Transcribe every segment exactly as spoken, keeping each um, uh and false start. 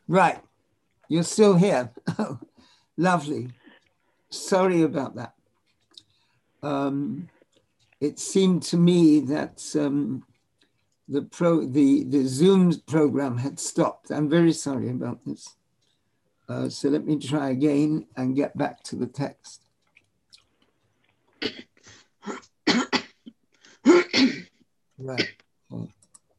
Right. You're still here. Oh, lovely. Sorry about that. Um, it seemed to me that um, the pro the the Zoom program had stopped. I'm very sorry about this. Uh, so let me try again and get back to the text. Right. Um,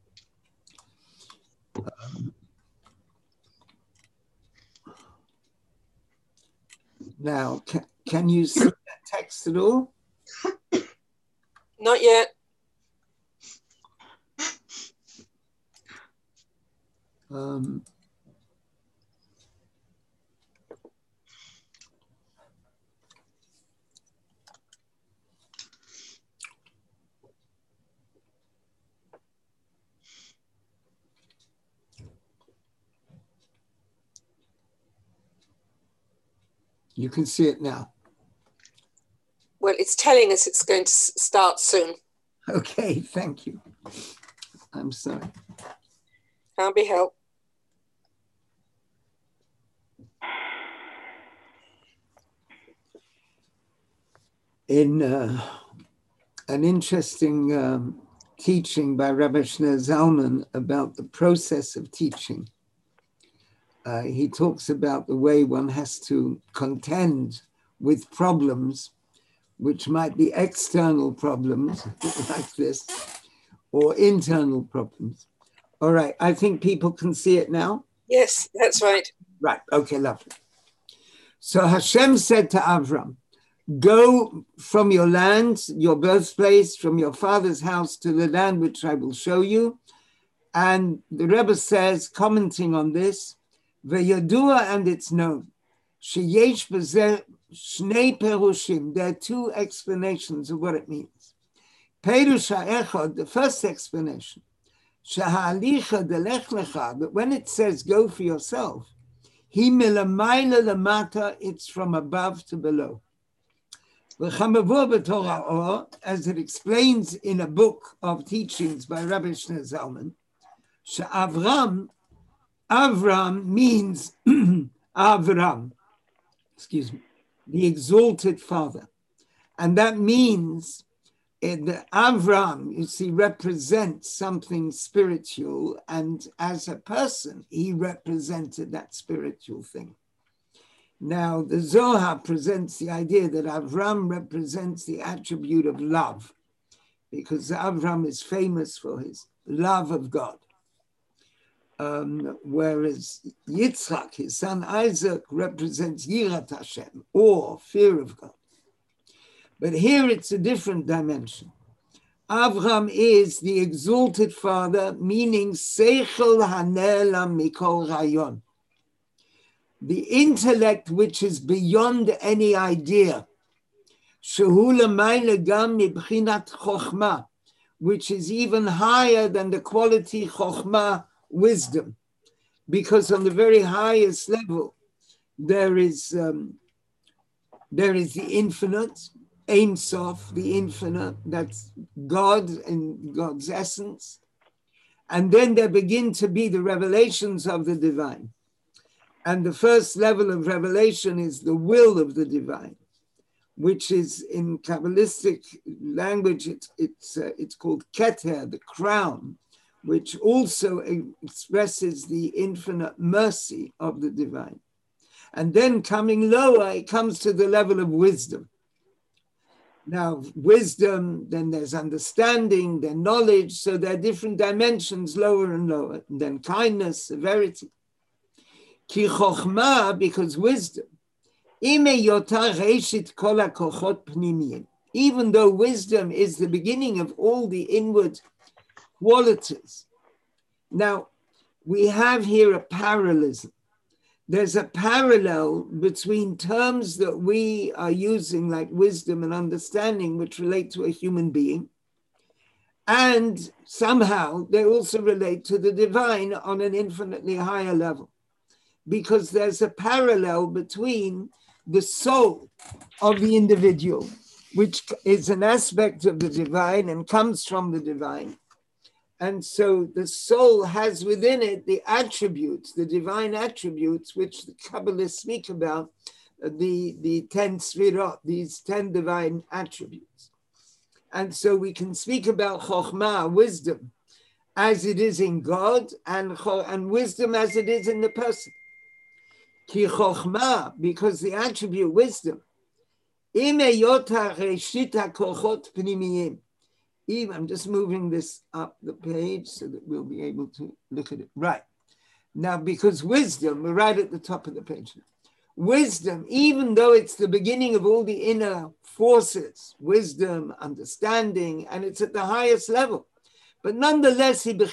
now, can, can you see that text at all? Not yet. Um, you can see it now. Well, it's telling us it's going to start soon. Okay, thank you. I'm sorry. Can't be helped. In uh, an interesting um, teaching by Rabbi Shneur Zalman about the process of teaching, uh, he talks about the way one has to contend with problems, which might be external problems like this, or internal problems. All right, I think people can see it now. Yes, that's right. Right, okay, lovely. So Hashem said to Avram, go from your land, your birthplace, from your father's house to the land which I will show you. And the Rebbe says, commenting on this, V'yadua, and it's known, sheyesh b'zeh shnei perushim, there are two explanations of what it means. Perush ha'echad, the first explanation, sheha'alicha delech lecha, but when it says go for yourself, Hi milamayla lamata, it's from above to below. As it explains in a book of teachings by Rabbi Shneur Zalman, Avram, Avram means Avram, excuse me, the exalted father. And that means that Avram, you see, represents something spiritual, and as a person, he represented that spiritual thing. Now, the Zohar presents the idea that Avram represents the attribute of love, because Avram is famous for his love of God. Um, whereas Yitzchak, his son Isaac, represents Yirat Hashem, or fear of God. But here it's a different dimension. Avram is the exalted father, meaning Seichel Hanelam Mikol Rayon, the intellect which is beyond any idea, Shehu L'mayla Gam Mibchinat Chochma, which is even higher than the quality Chochma, wisdom, because on the very highest level there is um, there is the infinite, Ein Sof, the infinite, that's God and God's essence, and then there begin to be the revelations of the divine. And the first level of revelation is the will of the divine, which is in Kabbalistic language, it's, it's, uh, it's called Keter, the crown, which also expresses the infinite mercy of the divine. And then coming lower, it comes to the level of wisdom. Now, wisdom, then there's understanding, then knowledge, so there are different dimensions, lower and lower. And then kindness, severity. Ki chokhmah, because wisdom, even though wisdom is the beginning of all the inward qualities. Now, we have here a parallelism. There's a parallel between terms that we are using, like wisdom and understanding, which relate to a human being, and somehow they also relate to the divine on an infinitely higher level, because there's a parallel between the soul of the individual, which is an aspect of the divine and comes from the divine, And so the soul has within it the attributes, the divine attributes, which the Kabbalists speak about, the, the ten sfirot, these ten divine attributes. And so we can speak about chokhmah, wisdom, as it is in God, and, and wisdom as it is in the person. Ki chokhmah, because the attribute wisdom, im eyota reshita kochot pnimiyim. I'm just moving this up the page so that we'll be able to look at it. Right. Now, because wisdom, we're right at the top of the page. Wisdom, even though it's the beginning of all the inner forces, wisdom, understanding, and it's at the highest level, but nonetheless, it's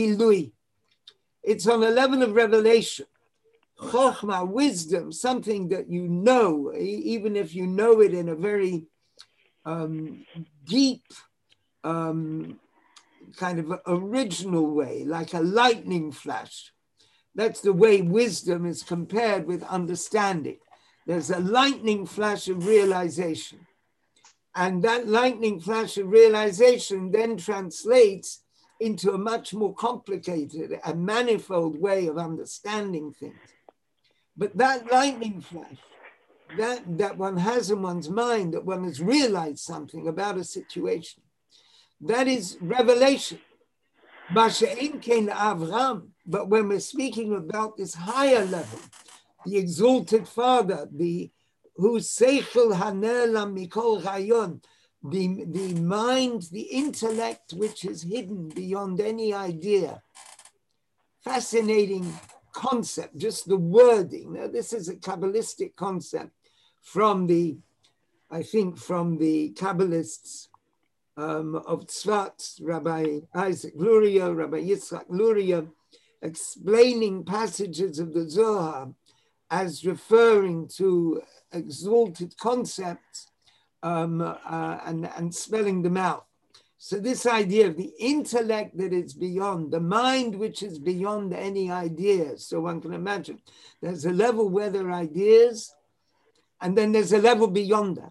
on a level of revelation. Chokhmah, wisdom, something that you know, even if you know it in a very um, deep, um, kind of original way, like a lightning flash. That's the way wisdom is compared with understanding. There's a lightning flash of realization. And that lightning flash of realization then translates into a much more complicated and manifold way of understanding things. But that lightning flash, that, that one has in one's mind, that one has realized something about a situation, that is revelation. But when we're speaking about this higher level, the exalted Father, the whose seichel hanelam mikol rayon, the the mind, the intellect which is hidden beyond any idea. Fascinating concept, just the wording. Now, this is a Kabbalistic concept from the, I think, from the Kabbalists um, of Tzfat, Rabbi Isaac Luria, Rabbi Yitzchak Luria, explaining passages of the Zohar as referring to exalted concepts um, uh, and, and spelling them out. So this idea of the intellect that is beyond, the mind which is beyond any ideas. So one can imagine there's a level where there are ideas, and then there's a level beyond that.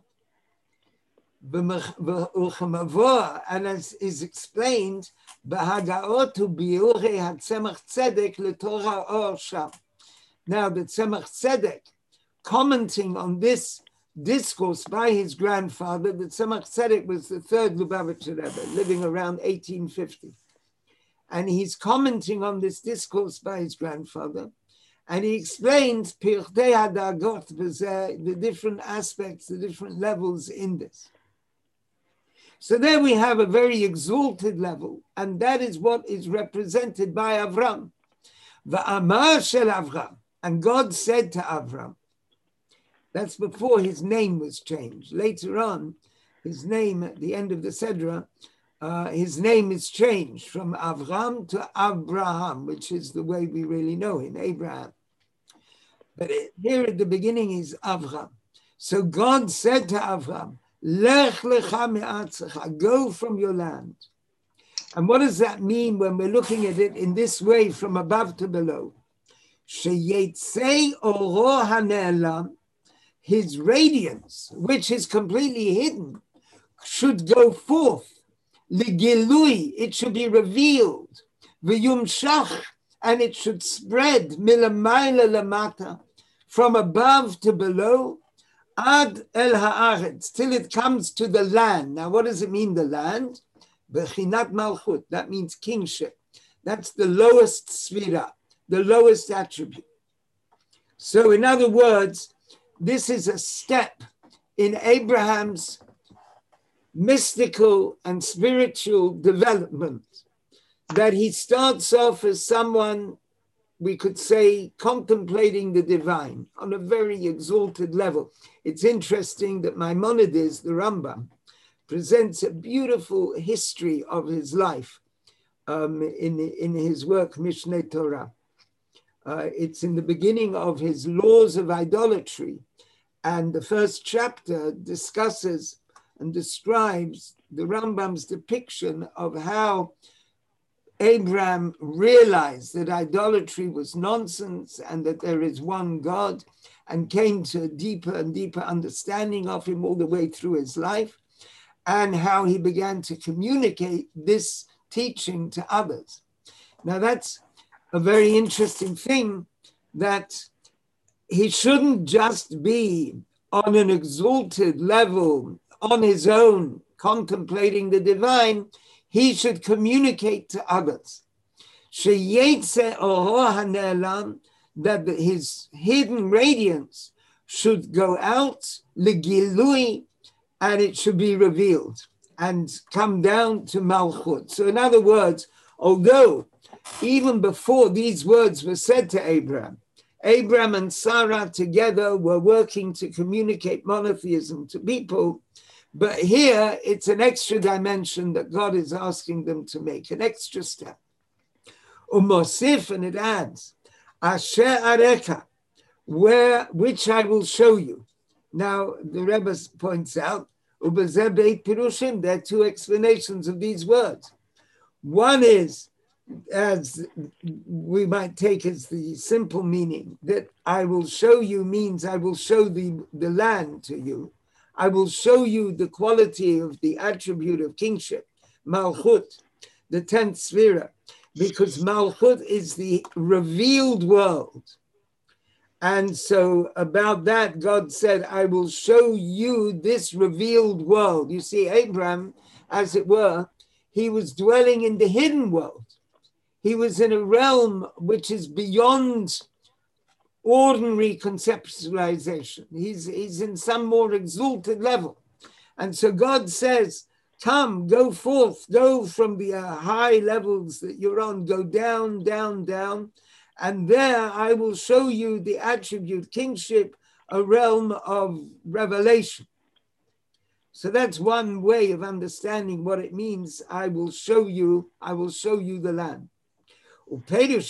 And as is explained, now the Tzemach Tzedek, commenting on this discourse by his grandfather, that Tzemach Tzedek was the third Lubavitcher Rebbe, living around eighteen fifty. And he's commenting on this discourse by his grandfather, and he explains Pirtei HaDagot, the different aspects, the different levels in this. So there we have a very exalted level, and that is what is represented by Avram. Va'amar shel Avram, and God said to Avram, that's before his name was changed. Later on, his name at the end of the Sedra, uh, his name is changed from Avram to Abraham, which is the way we really know him, Abraham. But it, here at the beginning is Avram. So God said to Avram, Lech lecha me'atzecha, go from your land. And what does that mean when we're looking at it in this way from above to below? Sheyetzei oro hane'elam, his radiance, which is completely hidden, should go forth. Ligilui, it should be revealed. V'yumshach, and it should spread. Milamayla lamata, from above to below. Ad el haaretz, till it comes to the land. Now, what does it mean, the land? Bechinat malchut, that means kingship. That's the lowest sfira, the lowest attribute. So, in other words, this is a step in Abraham's mystical and spiritual development, that he starts off as someone, we could say, contemplating the divine on a very exalted level. It's interesting that Maimonides, the Rambam, presents a beautiful history of his life um, in, in his work, Mishneh Torah. Uh, it's in the beginning of his Laws of Idolatry, and the first chapter discusses and describes the Rambam's depiction of how Abraham realized that idolatry was nonsense and that there is one God, and came to a deeper and deeper understanding of him all the way through his life, and how he began to communicate this teaching to others. Now that's a very interesting thing, that he shouldn't just be on an exalted level on his own, contemplating the divine. He should communicate to others. That his hidden radiance should go out, legilui, and it should be revealed and come down to Malchut. So in other words, although even before these words were said to Abraham, Abraham and Sarah together were working to communicate monotheism to people, but here it's an extra dimension that God is asking them to make, an extra step. Umosif, and it adds, Asher Areka, where, which I will show you. Now, the Rebbe points out, Ubezeh Beit Pirushim, there are two explanations of these words. One is, as we might take as the simple meaning, that I will show you means I will show the, the land to you. I will show you the quality of the attribute of kingship, Malchut, the tenth Sphira, because Malchut is the revealed world. And so about that, God said, I will show you this revealed world. You see, Abraham, as it were, he was dwelling in the hidden world. He was in a realm which is beyond ordinary conceptualization. He's, he's in some more exalted level. And so God says, come, go forth, go from the uh, high levels that you're on, go down, down, down. And there I will show you the attribute kingship, a realm of revelation. So that's one way of understanding what it means. I will show you, I will show you the land. And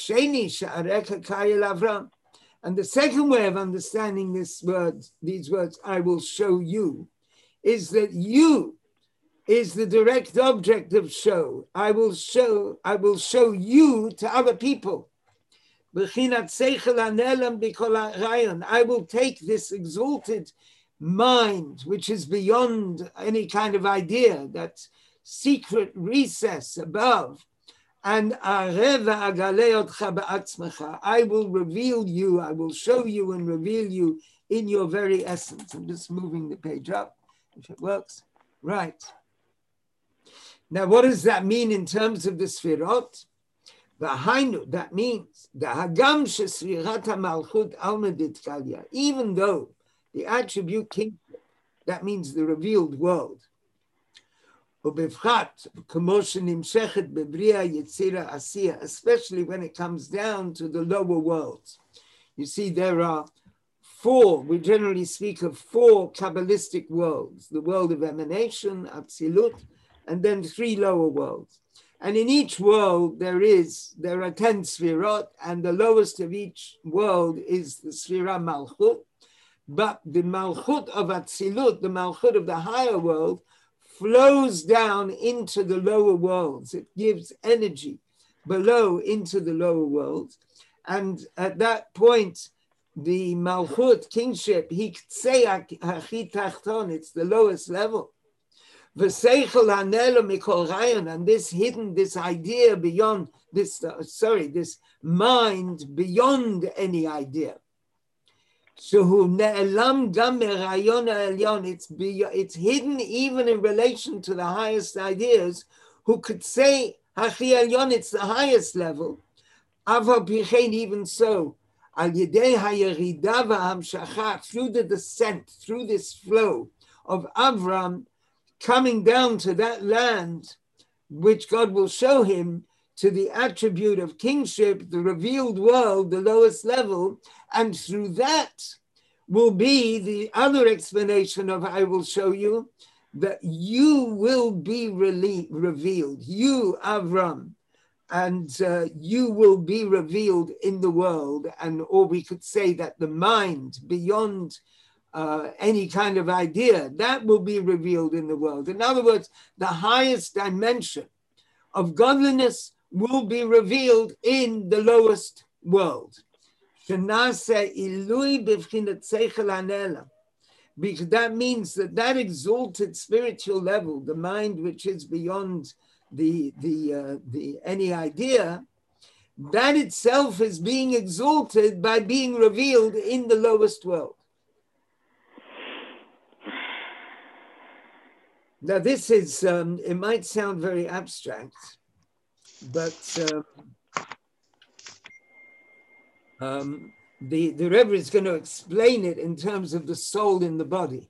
the second way of understanding this word, these words, I will show you, is that you is the direct object of show. I will show, I will show you to other people. I will take this exalted mind, which is beyond any kind of idea, that secret recess above, and I will reveal you, I will show you and reveal you in your very essence. I'm just moving the page up, if it works. Right. Now, what does that mean in terms of the Sfirot? V'hainu, that means the Hagam shesfirat malchut almedit kalya, even though the attribute kingship, that means the revealed world. Especially when it comes down to the lower worlds. You see, there are four, we generally speak of four Kabbalistic worlds, the world of emanation, Atzilut, and then three lower worlds. And in each world there is, there are ten Sfirot, and the lowest of each world is the Sfira Malchut. But the Malchut of Atzilut, the Malchut of the higher world, flows down into the lower worlds. It gives energy below into the lower worlds. And at that point, the Malchut, kingship, it's the lowest level. And this hidden, this idea beyond, this, uh, sorry, this mind beyond any idea. So it's, it's hidden even in relation to the highest ideas, who could say, it's the highest level. Even so, through the descent, through this flow of Avram, coming down to that land, which God will show him, to the attribute of kingship, the revealed world, the lowest level, and through that will be the other explanation of I will show you, that you will be rele- revealed, you, Avram, and uh, you will be revealed in the world. And or we could say that the mind beyond Uh, any kind of idea, that will be revealed in the world. In other words, the highest dimension of godliness will be revealed in the lowest world. Because that means that that exalted spiritual level, the mind which is beyond the, the, uh, the, any idea, that itself is being exalted by being revealed in the lowest world. Now this is, um, it might sound very abstract, but um, um, the, the Rebbe is going to explain it in terms of the soul in the body.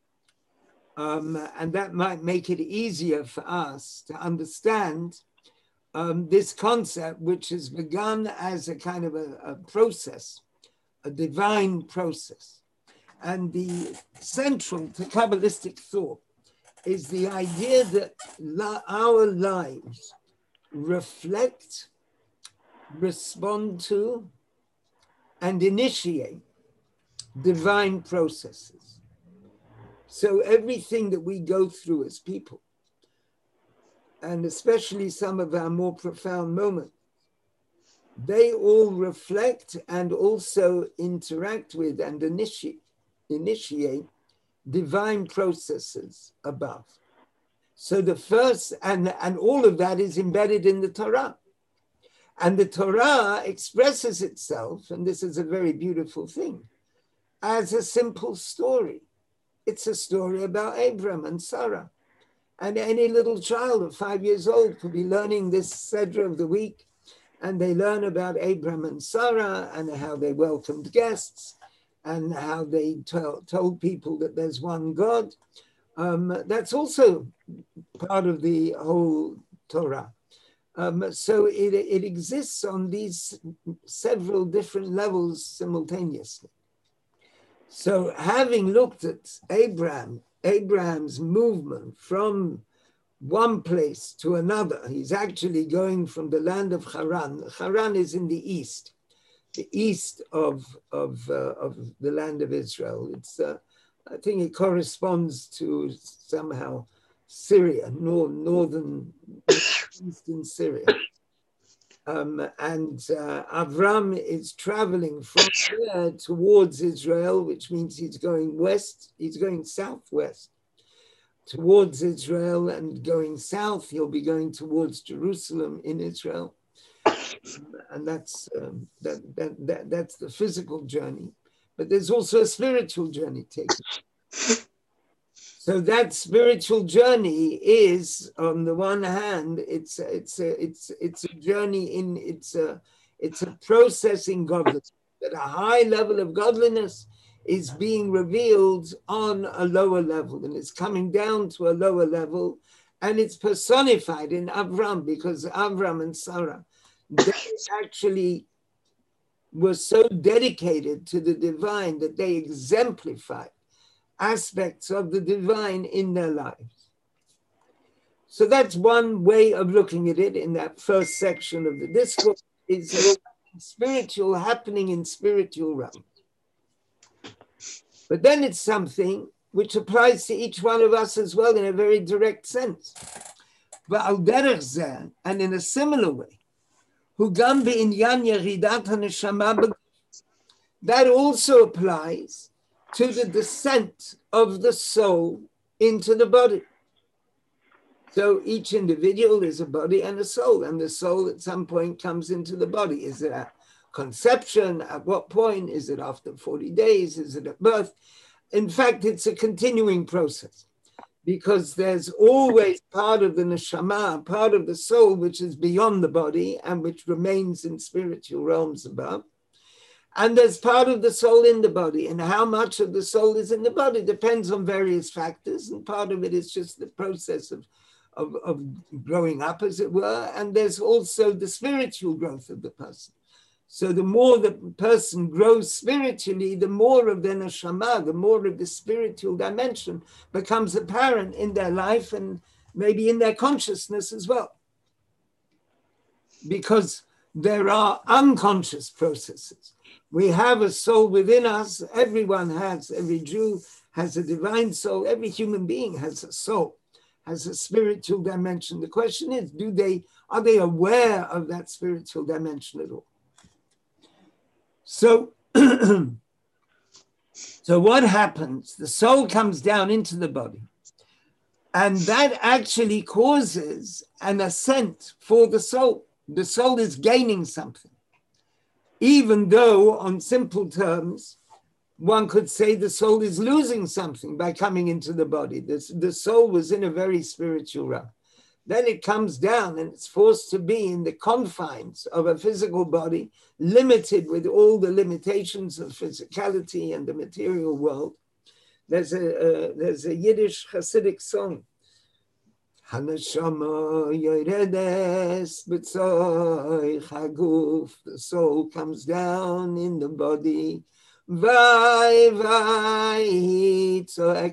Um, and that might make it easier for us to understand um, this concept, which has begun as a kind of a, a process, a divine process. And the central to Kabbalistic thought is the idea that our lives reflect, respond to, and initiate divine processes. So everything that we go through as people, and especially some of our more profound moments, they all reflect and also interact with and initiate, initiate divine processes above. So the first, and, and all of that is embedded in the Torah. And the Torah expresses itself, and this is a very beautiful thing, as a simple story. It's a story about Abram and Sarah. And any little child of five years old could be learning this Sedra of the week, and they learn about Abram and Sarah and how they welcomed guests and how they t- told people that there's one God. Um, that's also part of the whole Torah. Um, so it, it exists on these several different levels simultaneously. So having looked at Abraham, Abraham's movement from one place to another, he's actually going from the land of Haran. Haran is in the east, the east of, of, uh, of the land of Israel. It's, uh, I think it corresponds to somehow Syria, nor, northern, eastern Syria. Um, and uh, Avram is traveling from there towards Israel, which means he's going west, he's going southwest towards Israel, and going south, he'll be going towards Jerusalem in Israel. And that's, um, that, that, that, that's the physical journey. But there's also a spiritual journey taken. So that spiritual journey is, on the one hand, it's it's a it's it's a journey in it's a it's a process in godliness. That a high level of godliness is being revealed on a lower level, and it's coming down to a lower level, and it's personified in Avram, because Avram and Sarah, they actually were so dedicated to the divine that they exemplified aspects of the divine in their lives. So that's one way of looking at it in that first section of the discourse, is spiritual happening in spiritual realm. But then it's something which applies to each one of us as well in a very direct sense. And in a similar way, that also applies to the descent of the soul into the body. So each individual is a body and a soul, and the soul at some point comes into the body. Is it at conception? At what point? Is it after forty days? Is it at birth? In fact, it's a continuing process, because there's always part of the neshama, part of the soul, which is beyond the body and which remains in spiritual realms above. And there's part of the soul in the body, and how much of the soul is in the body depends on various factors, and part of it is just the process of, of, of growing up, as it were, and there's also the spiritual growth of the person. So the more the person grows spiritually, the more of the neshama, the more of the spiritual dimension becomes apparent in their life and maybe in their consciousness as well. Because there are unconscious processes. We have a soul within us. Everyone has, every Jew has a divine soul. Every human being has a soul, has a spiritual dimension. The question is, do they, are they aware of that spiritual dimension at all? So, so what happens? The soul comes down into the body. And that actually causes an ascent for the soul. The soul is gaining something. Even though, on simple terms, one could say the soul is losing something by coming into the body. The, the soul was in a very spiritual realm. Then it comes down and it's forced to be in the confines of a physical body, limited with all the limitations of physicality and the material world. There's a, uh, there's a Yiddish Hasidic song. The soul comes down in the body. Vai, vai,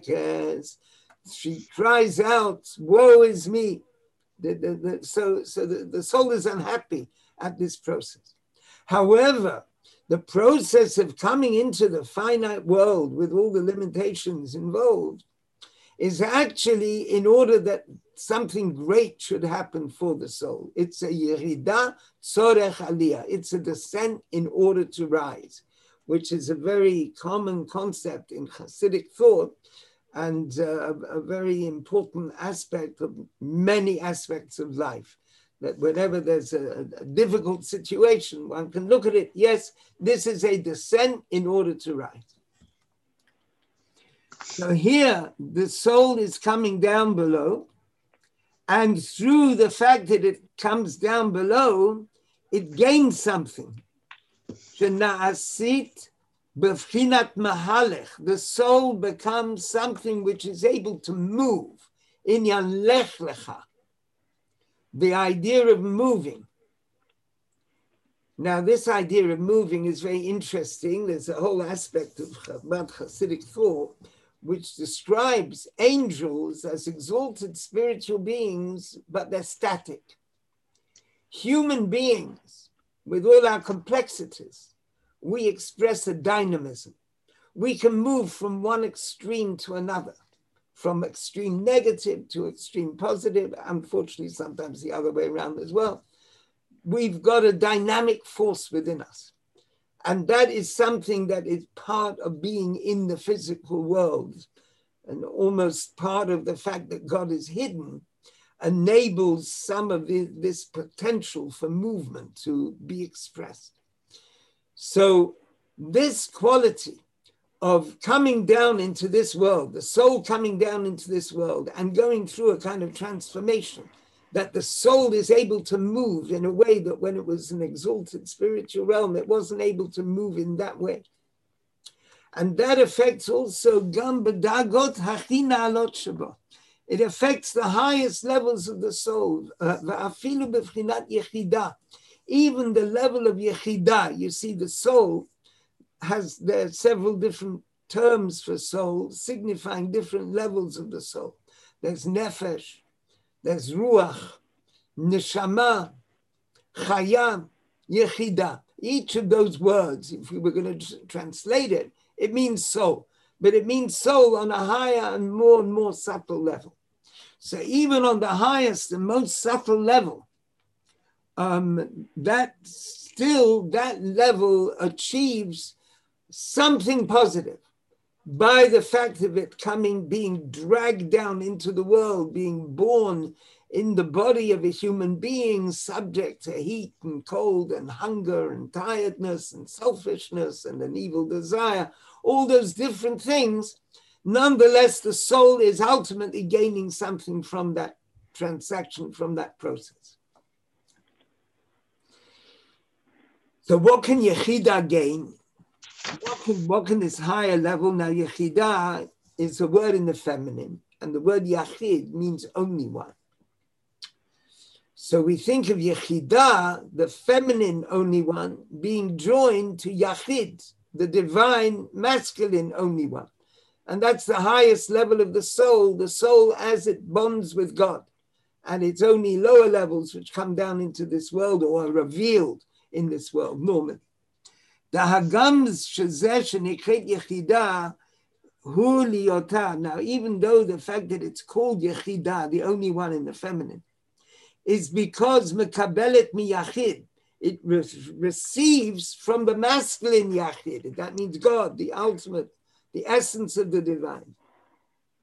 she cries out, woe is me. The, the, the, so so the, the soul is unhappy at this process. However, the process of coming into the finite world with all the limitations involved is actually in order that something great should happen for the soul. It's a yerida tzorech aliyah. It's a descent in order to rise, which is a very common concept in Hasidic thought and uh, a very important aspect of many aspects of life. That whenever there's a, a difficult situation, one can look at it, yes, this is a descent in order to rise. So here, the soul is coming down below, and through the fact that it comes down below, it gains something. Shena'asit b'fchinat mahalech. The soul becomes something which is able to move. Inyan lech lecha. The idea of moving. Now, this idea of moving is very interesting. There's a whole aspect of Chabad Hasidic thought which describes angels as exalted spiritual beings, but they're static. Human beings, with all our complexities, we express a dynamism. We can move from one extreme to another, from extreme negative to extreme positive, unfortunately, sometimes the other way around as well. We've got a dynamic force within us. And that is something that is part of being in the physical world, and almost part of the fact that God is hidden enables some of the, this potential for movement to be expressed. So this quality of coming down into this world, the soul coming down into this world and going through a kind of transformation, that the soul is able to move in a way that when it was an exalted spiritual realm, it wasn't able to move in that way. And that affects also gam b'dagot hachi na'alot sheba. It affects the highest levels of the soul. Va'afilu b'fchinat yechida. Even the level of yechida, you see the soul has, there are several different terms for soul, signifying different levels of the soul. There's nefesh, there's ruach, neshama, chaya, yechida. Each of those words, if we were going to translate it, it means soul. But it means soul on a higher and more and more subtle level. So even on the highest and most subtle level, um, that still, that level achieves something positive by the fact of it coming, being dragged down into the world, being born in the body of a human being, subject to heat and cold and hunger and tiredness and selfishness and an evil desire, all those different things. Nonetheless, the soul is ultimately gaining something from that transaction, from that process. So what can Yechida gain? What can, what can this higher level? Now, Yechida is a word in the feminine, and the word Yachid means only one. So we think of Yechida, the feminine only one, being joined to Yachid, the divine masculine only one. And that's the highest level of the soul, the soul as it bonds with God. And it's only lower levels which come down into this world or are revealed in this world normally. The Hagams Shazeh Shenikret Yechida Hu Liyota. Now, even though the fact that it's called Yechida, the only one in the feminine, is because Mekabelet Mi Yachid, it re- receives from the masculine Yachid. That means God, the ultimate, the essence of the divine.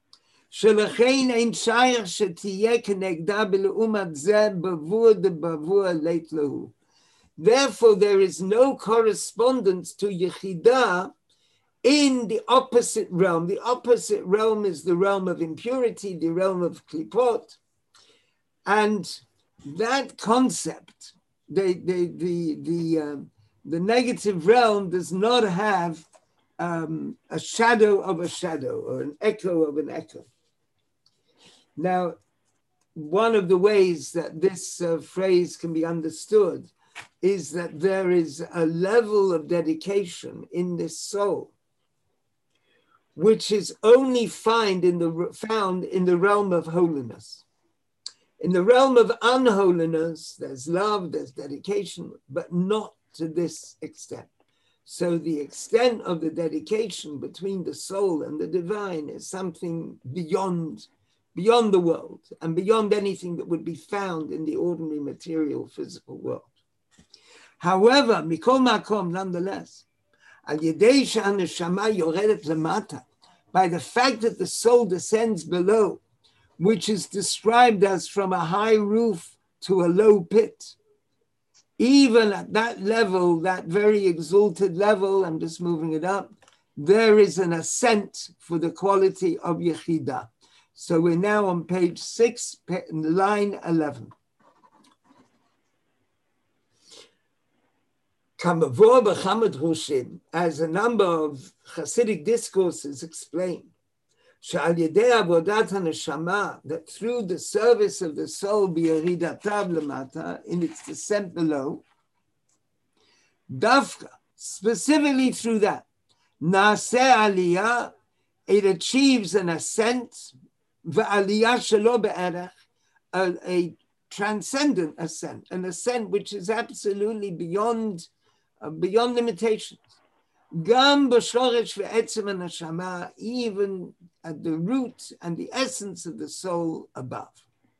שלכן אין שייך שתהיה כנגדה בלעומת זה בבוא דבבוא לית להו. Therefore, there is no correspondence to Yechidah in the opposite realm. The opposite realm is the realm of impurity, the realm of klipot. And that concept, the, the, the, the, um, the negative realm does not have um, a shadow of a shadow or an echo of an echo. Now, one of the ways that this uh, phrase can be understood is that there is a level of dedication in this soul which is only find in the, found in the realm of holiness. In the realm of unholiness, there's love, there's dedication, but not to this extent. So the extent of the dedication between the soul and the divine is something beyond, beyond the world and beyond anything that would be found in the ordinary material physical world. However, mikol makom, nonetheless, al yedei she'haneshama yoredet lemata, by the fact that the soul descends below, which is described as from a high roof to a low pit, even at that level, that very exalted level, I'm just moving it up, there is an ascent for the quality of Yechidah. So we're now on page six, line eleven. As a number of Hasidic discourses explain, that through the service of the soul in its descent below, dafka, specifically through that, naaseh aliyah, it achieves an ascent, v'aliyah shelo be'erech, a transcendent ascent, an ascent which is absolutely beyond Uh, beyond limitations. Gam b'shoresh ve'etzem haneshama, even at the root and the essence of the soul above.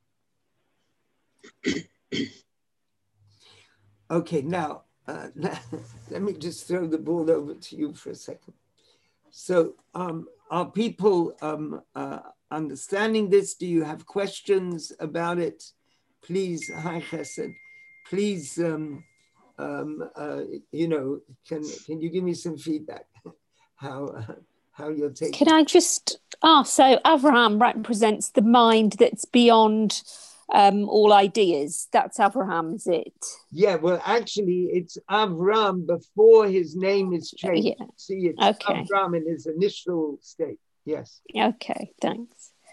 Okay, now, uh, let me just throw the ball over to you for a second. So, um, are people um, uh, understanding this? Do you have questions about it? Please, hi Chesed, please, um, Um, uh, you know, can can you give me some feedback? How uh, how you're taking? Can I just ask? So Avraham represents the mind that's beyond um, all ideas. That's Avraham, is it? Yeah. Well, actually, it's Avram before his name is changed. Yeah. See, it's okay. Avram in his initial state. Yes. Okay. Thanks.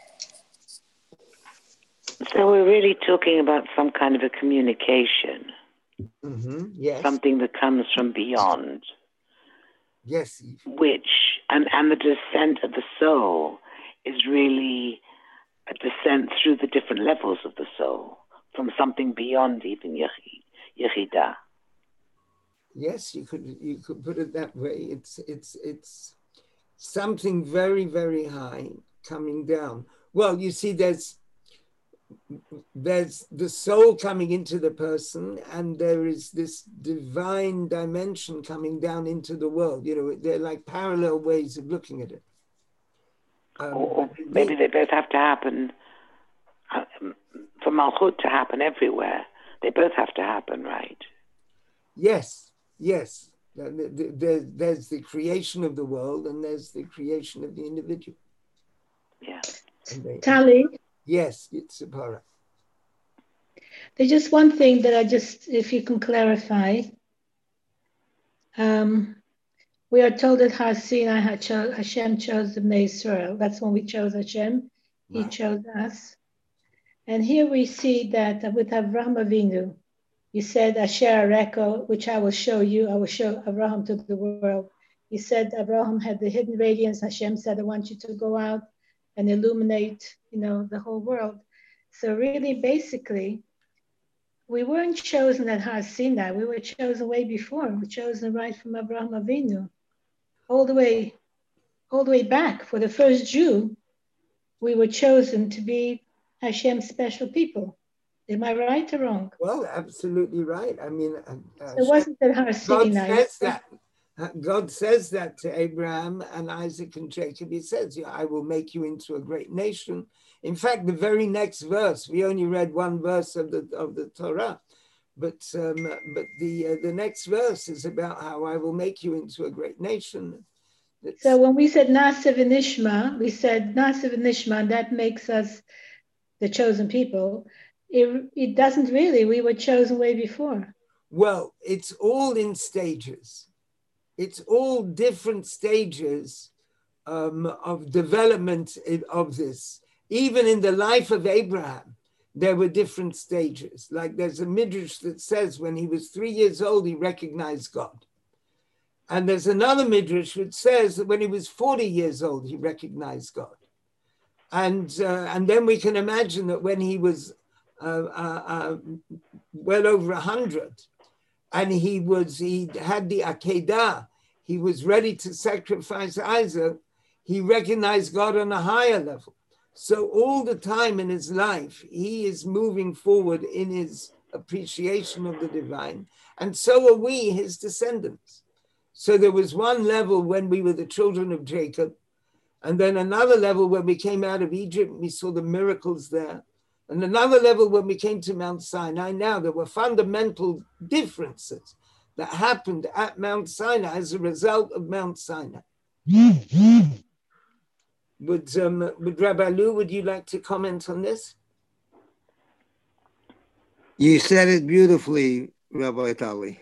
So we're really talking about some kind of a communication. Mm-hmm. Yes. Something that comes from beyond. Yes. Which, and, and the descent of the soul is really a descent through the different levels of the soul, from something beyond even Yechidah. Yes, you could you could put it that way. It's it's it's something very, very high coming down. Well, you see, there's there's the soul coming into the person, and there is this divine dimension coming down into the world. You know, they're like parallel ways of looking at it. Um, or, or maybe they, they both have to happen, um, for Malchut to happen everywhere. They both have to happen, right? Yes, yes. There, there's the creation of the world, and there's the creation of the individual. Yeah. They, Tali? Yes, it's Sapara. There's just one thing that I just, if you can clarify. Um, we are told that Har Sinai Hashem chose the Bnei Israel. That's when we chose Hashem. He Right. chose us. And here we see that with Avraham Avinu, he said, Asher Areko, which I will show you, I will show Abraham to the world. He said Abraham had the hidden radiance. Hashem said, I want you to go out and illuminate, you know, the whole world. So really, basically, we weren't chosen at Har Sinai. We were chosen way before. We were chosen right from Abraham Avinu, all the way, all the way back. For the first Jew, we were chosen to be Hashem's special people. Am I right or wrong? Well, absolutely right. I mean, uh, so it wasn't at Har Sinai. God says that. God says that to Abraham and Isaac and Jacob. He says, I will make you into a great nation. In fact, the very next verse, we only read one verse of the of the Torah, but um, but the uh, the next verse is about how I will make you into a great nation. It's, so when we said Na'aseh v'nishma, we said Na'aseh v'nishma, that makes us the chosen people. It, it doesn't really. We were chosen way before. Well, it's all in stages. It's all different stages um, of development of this. Even in the life of Abraham, there were different stages. Like there's a midrash that says when he was three years old, he recognized God. And there's another midrash which says that when he was forty years old, he recognized God. And, uh, and then we can imagine that when he was uh, uh, uh, well over a hundred, and he was he had the Akedah, he was ready to sacrifice Isaac, he recognized God on a higher level. So all the time in his life, he is moving forward in his appreciation of the divine, and so are we, his descendants. So there was one level when we were the children of Jacob, and then another level when we came out of Egypt, we saw the miracles there. And another level when we came to Mount Sinai. Now there were fundamental differences that happened at Mount Sinai as a result of Mount Sinai. Would, um, would Rabbi Lou, would you like to comment on this? You said it beautifully, Rabbi Tali.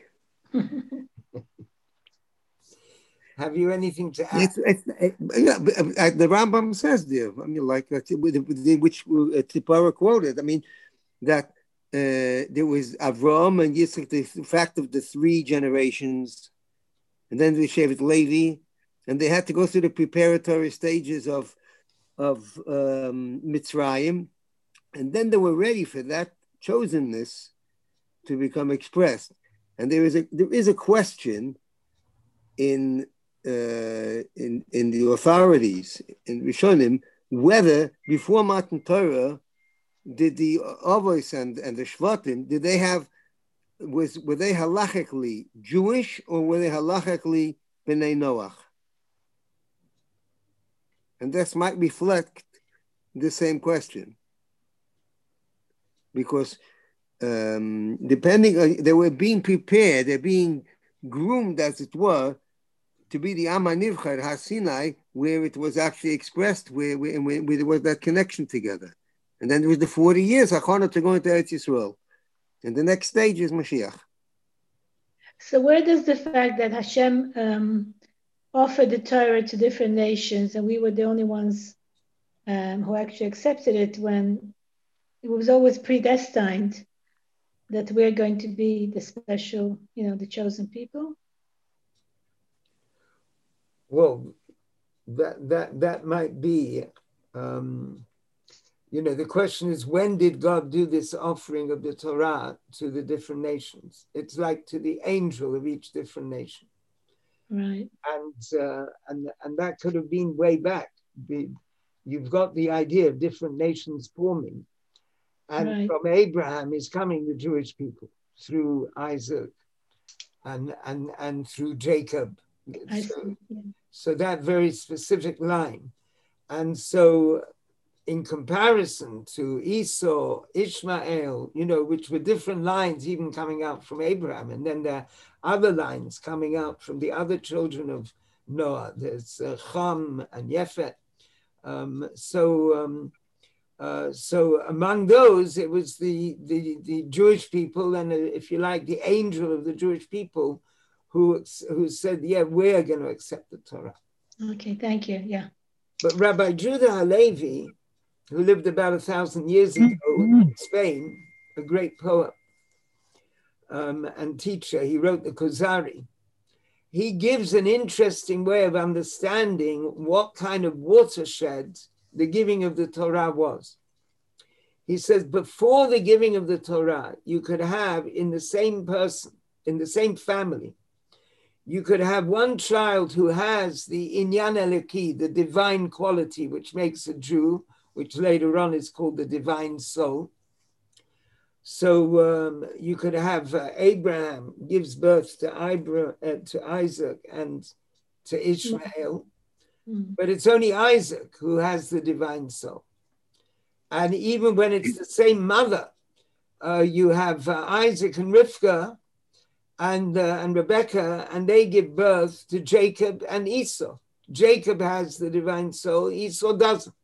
Have you anything to add? It's, it's, it, yeah, the Rambam says there, I mean, like, which uh, Tzipora quoted, I mean, that uh, there was Avraham and Yitzchak, the fact of the three generations, and then the Shevet Levi, and they had to go through the preparatory stages of, of um, Mitzrayim, and then they were ready for that chosenness to become expressed. And there is a there is a question in Uh, in, in the authorities, in Rishonim, whether before Matan Torah, did the Avos and, and the Shvatim, did they have, was were they halachically Jewish or were they halachically B'nai Noach? And this might reflect the same question. Because um, depending on, they were being prepared, they're being groomed, as it were, to be the Am HaNivchar HaSinai, where it was actually expressed, where, where, where there was that connection together. And then there was the forty years, Hachana to go into Eretz Yisrael. And the next stage is Mashiach. So where does the fact that Hashem um, offered the Torah to different nations, and we were the only ones um, who actually accepted it, when it was always predestined that we're going to be the special, you know, the chosen people? Well, that that that might be, um, you know, the question is, when did God do this offering of the Torah to the different nations? It's like to the angel of each different nation, right? And uh, and and that could have been way back. You've got the idea of different nations forming, and right. From Abraham is coming the Jewish people through Isaac, and and and through Jacob. I so, see, yeah. So that very specific line. And so in comparison to Esau, Ishmael, you know, which were different lines even coming out from Abraham, and then there are other lines coming out from the other children of Noah. There's uh, Ham and Yefet. Um, so, um, uh, so among those, it was the, the, the Jewish people, and uh, if you like, the angel of the Jewish people, Who, who said, yeah, we're going to accept the Torah. Okay, thank you, yeah. But Rabbi Judah Halevi, who lived about a thousand years ago in Spain, a great poet um, and teacher, he wrote the Kuzari. He gives an interesting way of understanding what kind of watershed the giving of the Torah was. He says, before the giving of the Torah, you could have in the same person, in the same family, you could have one child who has the Inyan Eloki, the divine quality, which makes a Jew, which later on is called the divine soul. So um, you could have uh, Abraham gives birth to, Ibra, uh, to Isaac and to Ishmael, mm. but it's only Isaac who has the divine soul. And even when it's the same mother, uh, you have uh, Isaac and Rivka and, uh, and Rebecca, and they give birth to Jacob and Esau. Jacob has the divine soul, Esau doesn't.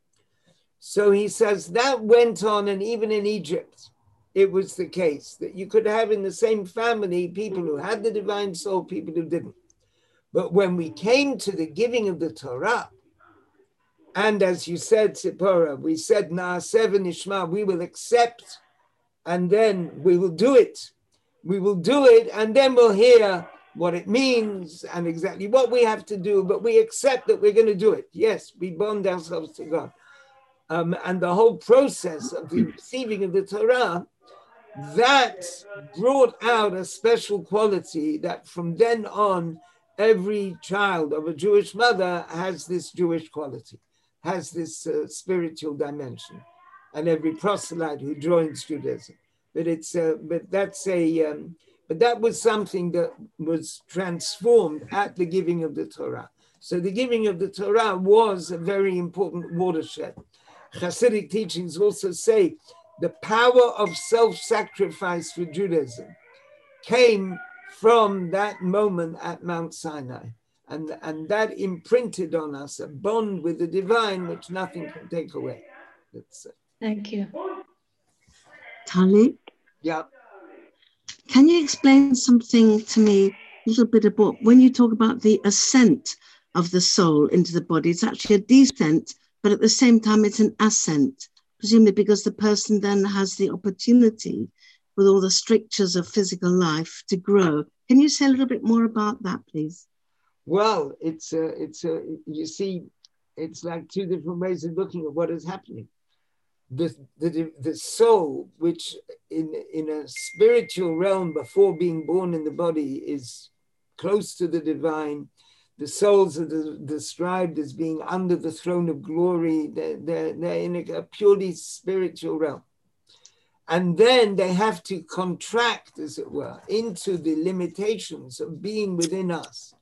So he says that went on, and even in Egypt, it was the case that you could have in the same family people who had the divine soul, people who didn't. But when we came to the giving of the Torah, and as you said, Tzipora, we said, Naaseh v'nishma, we will accept, and then we will do it. We will do it, and then we'll hear what it means and exactly what we have to do, but we accept that we're going to do it. Yes, we bond ourselves to God. Um, and the whole process of the receiving of the Torah, that brought out a special quality that from then on, every child of a Jewish mother has this Jewish quality, has this uh, spiritual dimension, and every proselyte who joins Judaism. But it's, uh, but that's a, um, but that was something that was transformed at the giving of the Torah. So the giving of the Torah was a very important watershed. Hasidic teachings also say the power of self-sacrifice for Judaism came from that moment at Mount Sinai. And, and that imprinted on us a bond with the divine, which nothing can take away. That's it. Thank you. Tali? Yeah. Can you explain something to me, a little bit about when you talk about the ascent of the soul into the body? It's actually a descent, but at the same time, it's an ascent, presumably because the person then has the opportunity with all the strictures of physical life to grow. Can you say a little bit more about that, please? Well, it's a, it's a, you see, it's like two different ways of looking at what is happening. The, the, the soul, which in, in a spiritual realm before being born in the body is close to the divine. The souls are the, described as being under the throne of glory. They're, they're, they're in a, a purely spiritual realm. And then they have to contract, as it were, into the limitations of being within us.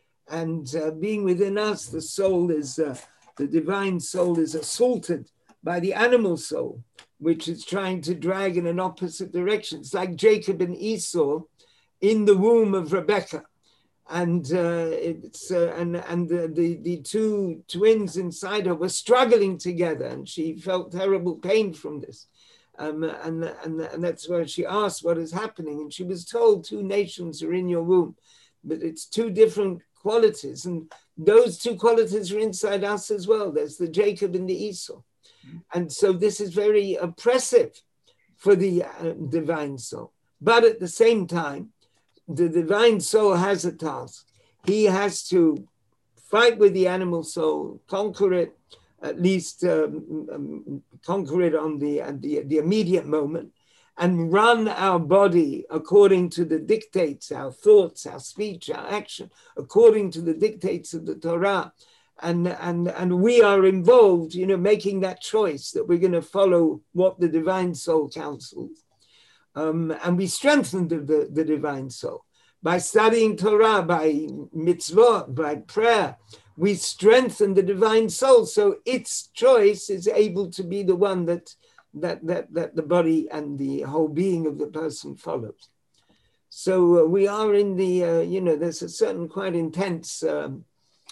And uh, being within us, the soul is, uh, the divine soul is assaulted by the animal soul, which is trying to drag in an opposite direction. It's like Jacob and Esau in the womb of Rebecca. And uh, it's uh, and and the, the the two twins inside her were struggling together, and she felt terrible pain from this. Um, and, and, and that's why she asked what is happening. And she was told two nations are in your womb, but it's two different qualities. And those two qualities are inside us as well. There's the Jacob and the Esau. And so this is very oppressive for the uh, divine soul. But at the same time, the divine soul has a task. He has to fight with the animal soul, conquer it, at least um, um, conquer it on the, uh, the, the immediate moment, and run our body according to the dictates, our thoughts, our speech, our action, according to the dictates of the Torah. And, and, and we are involved, you know, making that choice that we're going to follow what the divine soul counsels. Um, and we strengthen the, the, the divine soul by studying Torah, by mitzvot, by prayer. We strengthen the divine soul, so its choice is able to be the one that that that that the body and the whole being of the person follows. So uh, we are in the uh, you know, there's a certain quite intense um,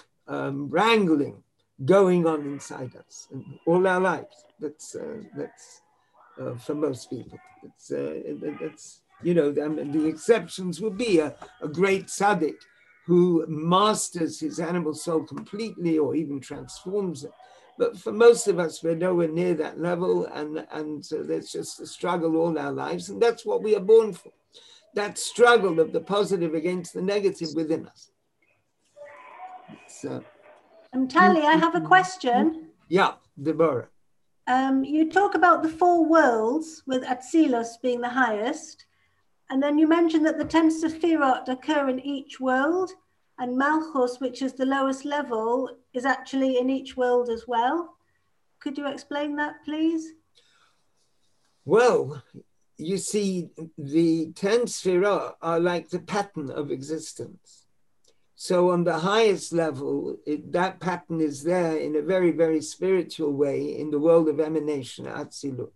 um, wrangling going on inside us and all our lives. That's uh, that's uh, for most people. It's uh, that's you know, I mean, the exceptions would be a, a great tzaddik who masters his animal soul completely or even transforms it. But for most of us, we're nowhere near that level, and, and so there's just a struggle all our lives, and that's what we are born for, that struggle of the positive against the negative within us. So, um, Tali, I have a question. Yeah, Deborah. Um, you talk about the four worlds, with Atzilus being the highest, and then you mentioned that the ten Sephirot occur in each world, and Malchus, which is the lowest level, is actually in each world as well. Could you explain that, please? Well, you see, the ten Sfirot are like the pattern of existence. So on the highest level, it, that pattern is there in a very, very spiritual way in the world of emanation, Atzilut.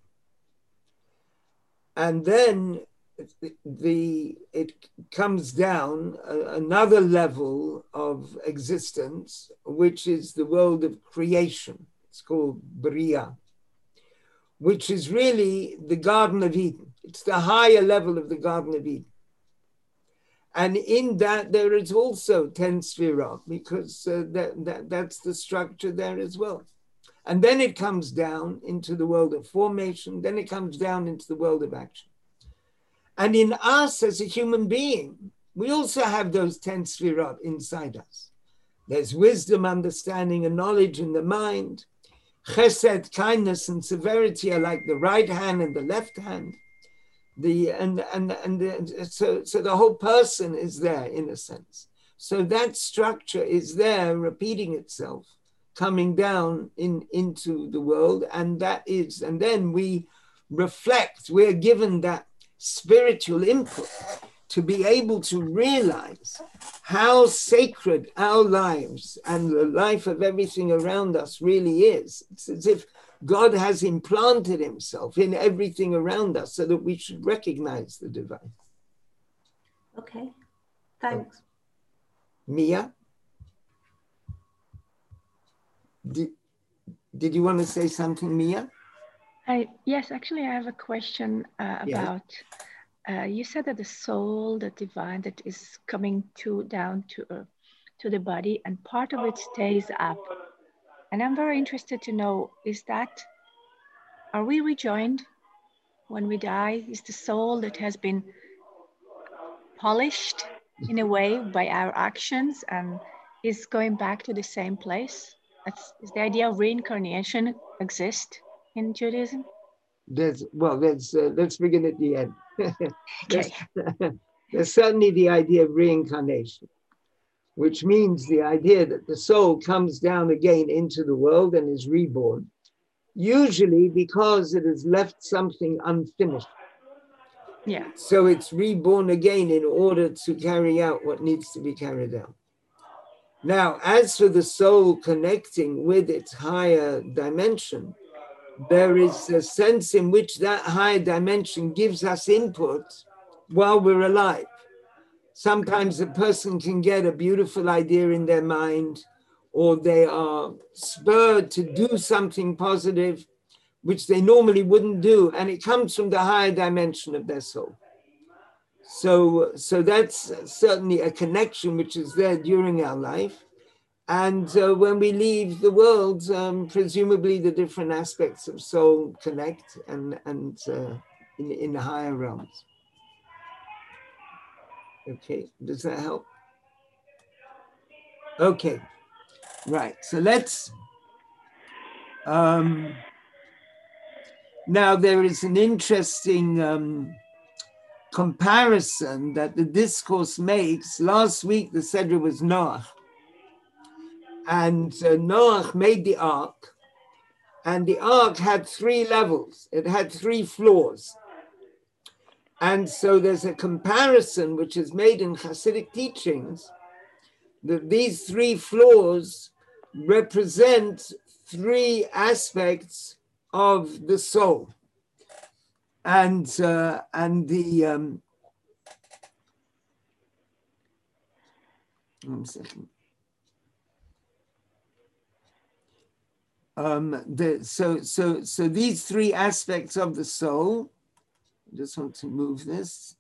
And then the it comes down a, another level of existence, which is the world of creation. It's called Bria, which is really the Garden of Eden. It's the higher level of the Garden of Eden. And in that, there is also ten Sfirot, because uh, that, that, that's the structure there as well. And then it comes down into the world of formation, then it comes down into the world of action. And in us as a human being, we also have those ten Sfirot inside us. There's wisdom, understanding, and knowledge in the mind. Chesed, kindness, and severity are like the right hand and the left hand. The and and and the, so so the whole person is there in a sense. So that structure is there, repeating itself, coming down in into the world, and that is, and then we reflect. We're given that spiritual input to be able to realize how sacred our lives and the life of everything around us really is. It's as if God has implanted himself in everything around us so that we should recognize the divine. Okay, thanks. Mia? Did, did you want to say something, Mia? I, yes, actually, I have a question uh, about, yeah. uh, you said that the soul, the divine, that is coming to down to, uh, to the body, and part of it stays up. And I'm very interested to know, is that, are we rejoined when we die? Is the soul that has been polished in a way by our actions and is going back to the same place? That's, is the idea of reincarnation exist in Judaism? There's, well, there's, uh, let's begin at the end. there's, Okay. there's certainly the idea of reincarnation, which means the idea that the soul comes down again into the world and is reborn, usually because it has left something unfinished. Yeah. So it's reborn again in order to carry out what needs to be carried out. Now, as for the soul connecting with its higher dimension, there is a sense in which that higher dimension gives us input while we're alive. Sometimes a person can get a beautiful idea in their mind, or they are spurred to do something positive, which they normally wouldn't do, and it comes from the higher dimension of their soul. So, so that's certainly a connection which is there during our life. And uh, when we leave the world, um, presumably the different aspects of soul connect and, and uh, in, in the higher realms. Okay, does that help? Okay, right, so let's, um, now there is an interesting um, comparison that the discourse makes. Last week the Sedra was Noach. And uh, Noach made the ark, and the ark had three levels. It had three floors. And so there's a comparison which is made in Hasidic teachings that these three floors represent three aspects of the soul. And, uh, and the, um, one second. Um, the, so, so, so these three aspects of the soul, I just want to move this.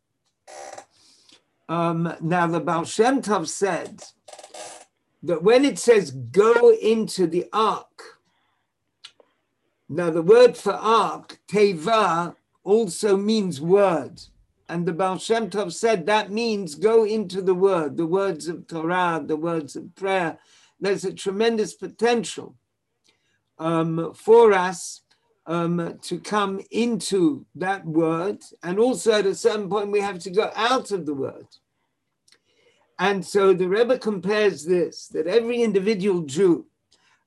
Um, now the Baal Shem Tov said that when it says go into the ark, now the word for ark, teva, also means word. And the Baal Shem Tov said that means go into the word, the words of Torah, the words of prayer. There's a tremendous potential Um, for us um, to come into that word, and also at a certain point we have to go out of the word. And so the Rebbe compares this, that every individual Jew,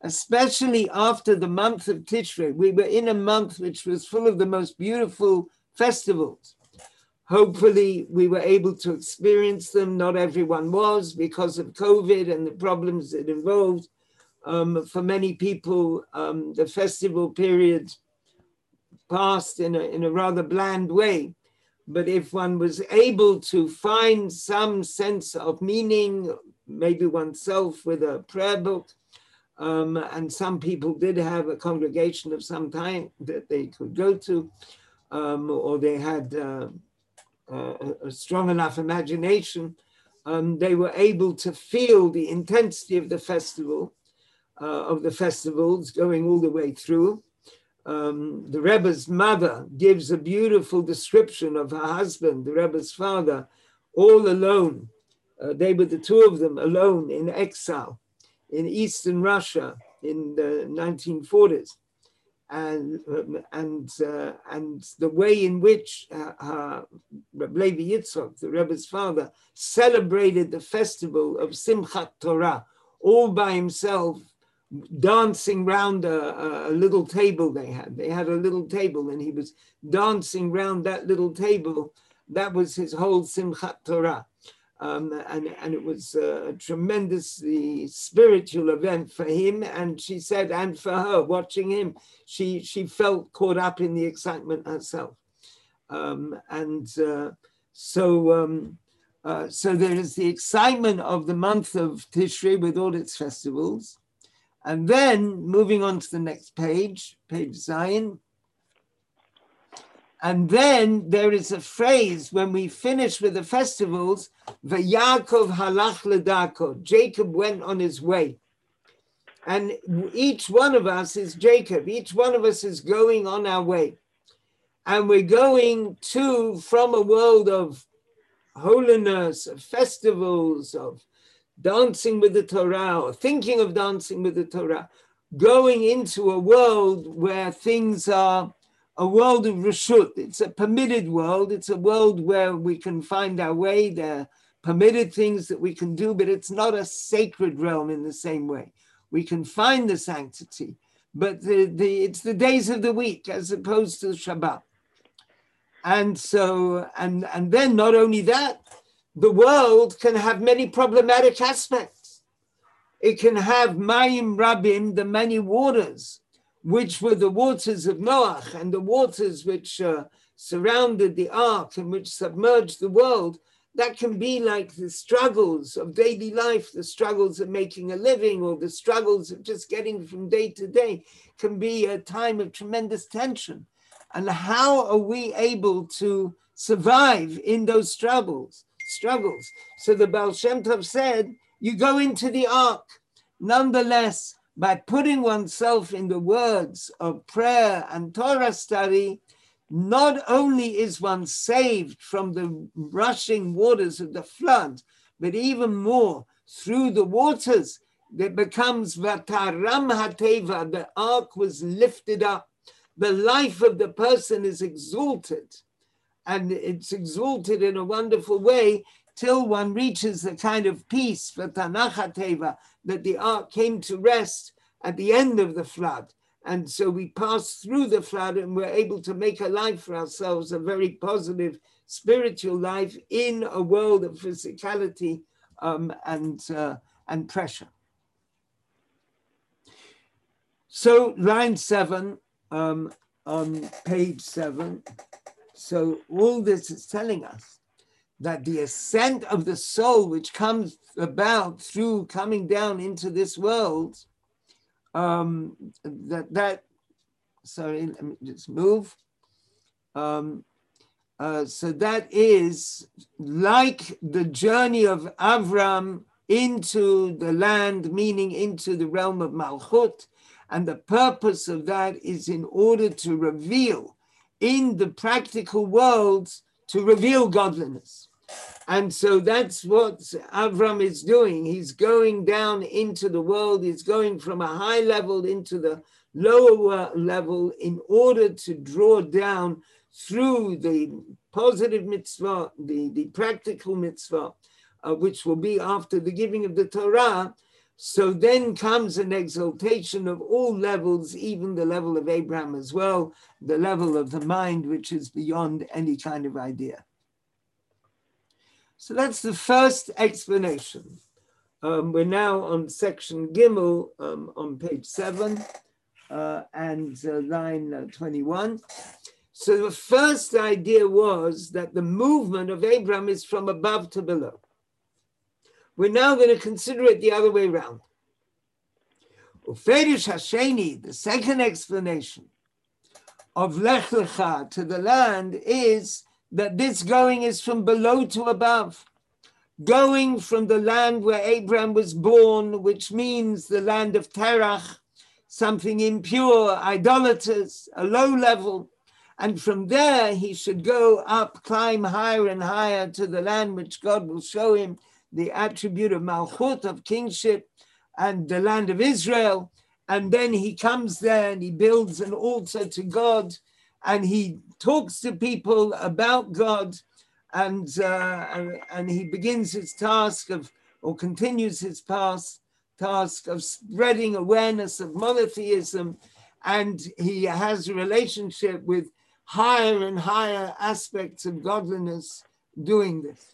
especially after the month of Tishrei, we were in a month which was full of the most beautiful festivals. Hopefully we were able to experience them. Not everyone was because of COVID and the problems it involved. Um, for many people, um, the festival period passed in a, in a rather bland way. But if one was able to find some sense of meaning, maybe oneself with a prayer book, um, and some people did have a congregation of some time that they could go to, um, or they had uh, uh, a strong enough imagination, um, they were able to feel the intensity of the festival, uh, of the festivals going all the way through. Um, the Rebbe's mother gives a beautiful description of her husband, the Rebbe's father, all alone. Uh, they were the two of them alone in exile in Eastern Russia in the nineteen forties. And, um, and, uh, and the way in which uh, uh, Reb Levi Yitzchok, the Rebbe's father, celebrated the festival of Simchat Torah all by himself, dancing round a, a little table they had. They had a little table and he was dancing round that little table. That was his whole Simchat Torah. Um, and, and it was a tremendously spiritual event for him. And she said, and for her, watching him, she, she felt caught up in the excitement herself. Um, and uh, so, um, uh, so there is the excitement of the month of Tishrei with all its festivals. And then moving on to the next page, page Zion. And then there is a phrase when we finish with the festivals, V'Yaakov halach ledako, Jacob went on his way. And each one of us is Jacob. Each one of us is going on our way. And we're going to, from a world of holiness, of festivals, of dancing with the Torah, or thinking of dancing with the Torah, going into a world where things are a world of reshut. It's a permitted world. It's a world where we can find our way. There are permitted things that we can do, but it's not a sacred realm in the same way. We can find the sanctity, but the, the, it's the days of the week as opposed to Shabbat. And so, and, and then not only that, the world can have many problematic aspects. It can have Mayim Rabim, the many waters, which were the waters of Noach and the waters which uh, surrounded the ark and which submerged the world. That can be like the struggles of daily life, the struggles of making a living, or the struggles of just getting from day to day, can be a time of tremendous tension. And how are we able to survive in those struggles? struggles? So the Baal Shem Tov said, you go into the ark. Nonetheless, by putting oneself in the words of prayer and Torah study, not only is one saved from the rushing waters of the flood, but even more, through the waters, it becomes Vataram HaTeva, the ark was lifted up. The life of the person is exalted, and it's exalted in a wonderful way till one reaches the kind of peace, Vatanach HaTeva, that the ark came to rest at the end of the flood. And so we pass through the flood and we're able to make a life for ourselves, a very positive spiritual life in a world of physicality um, and, uh, and pressure. So line seven, um, on page seven. So all this is telling us that the ascent of the soul, which comes about through coming down into this world, um, that, that, sorry, let me just move. Um, uh, so that is like the journey of Avram into the land, meaning into the realm of Malchut. And the purpose of that is in order to reveal in the practical world, to reveal godliness. And so that's what Avram is doing. He's going down into the world. He's going from a high level into the lower level in order to draw down through the positive mitzvah, the, the practical mitzvah, uh, which will be after the giving of the Torah, So then comes an exaltation of all levels, even the level of Abraham as well, the level of the mind, which is beyond any kind of idea. So that's the first explanation. Um, we're now on section Gimel um, on page seven uh, and uh, line uh, twenty-one. So the first idea was that the movement of Abraham is from above to below. We're now going to consider it the other way around. Uferish Hasheni, the second explanation of Lech Lecha to the land is that this going is from below to above. Going from the land where Abraham was born, which means the land of Terach, something impure, idolaters, a low level. And from there, he should go up, climb higher and higher to the land which God will show him, the attribute of Malchut, of kingship, and the land of Israel. And then he comes there and he builds an altar to God, and he talks to people about God, and, uh, and, and he begins his task of, or continues his past task of spreading awareness of monotheism, and he has a relationship with higher and higher aspects of godliness doing this.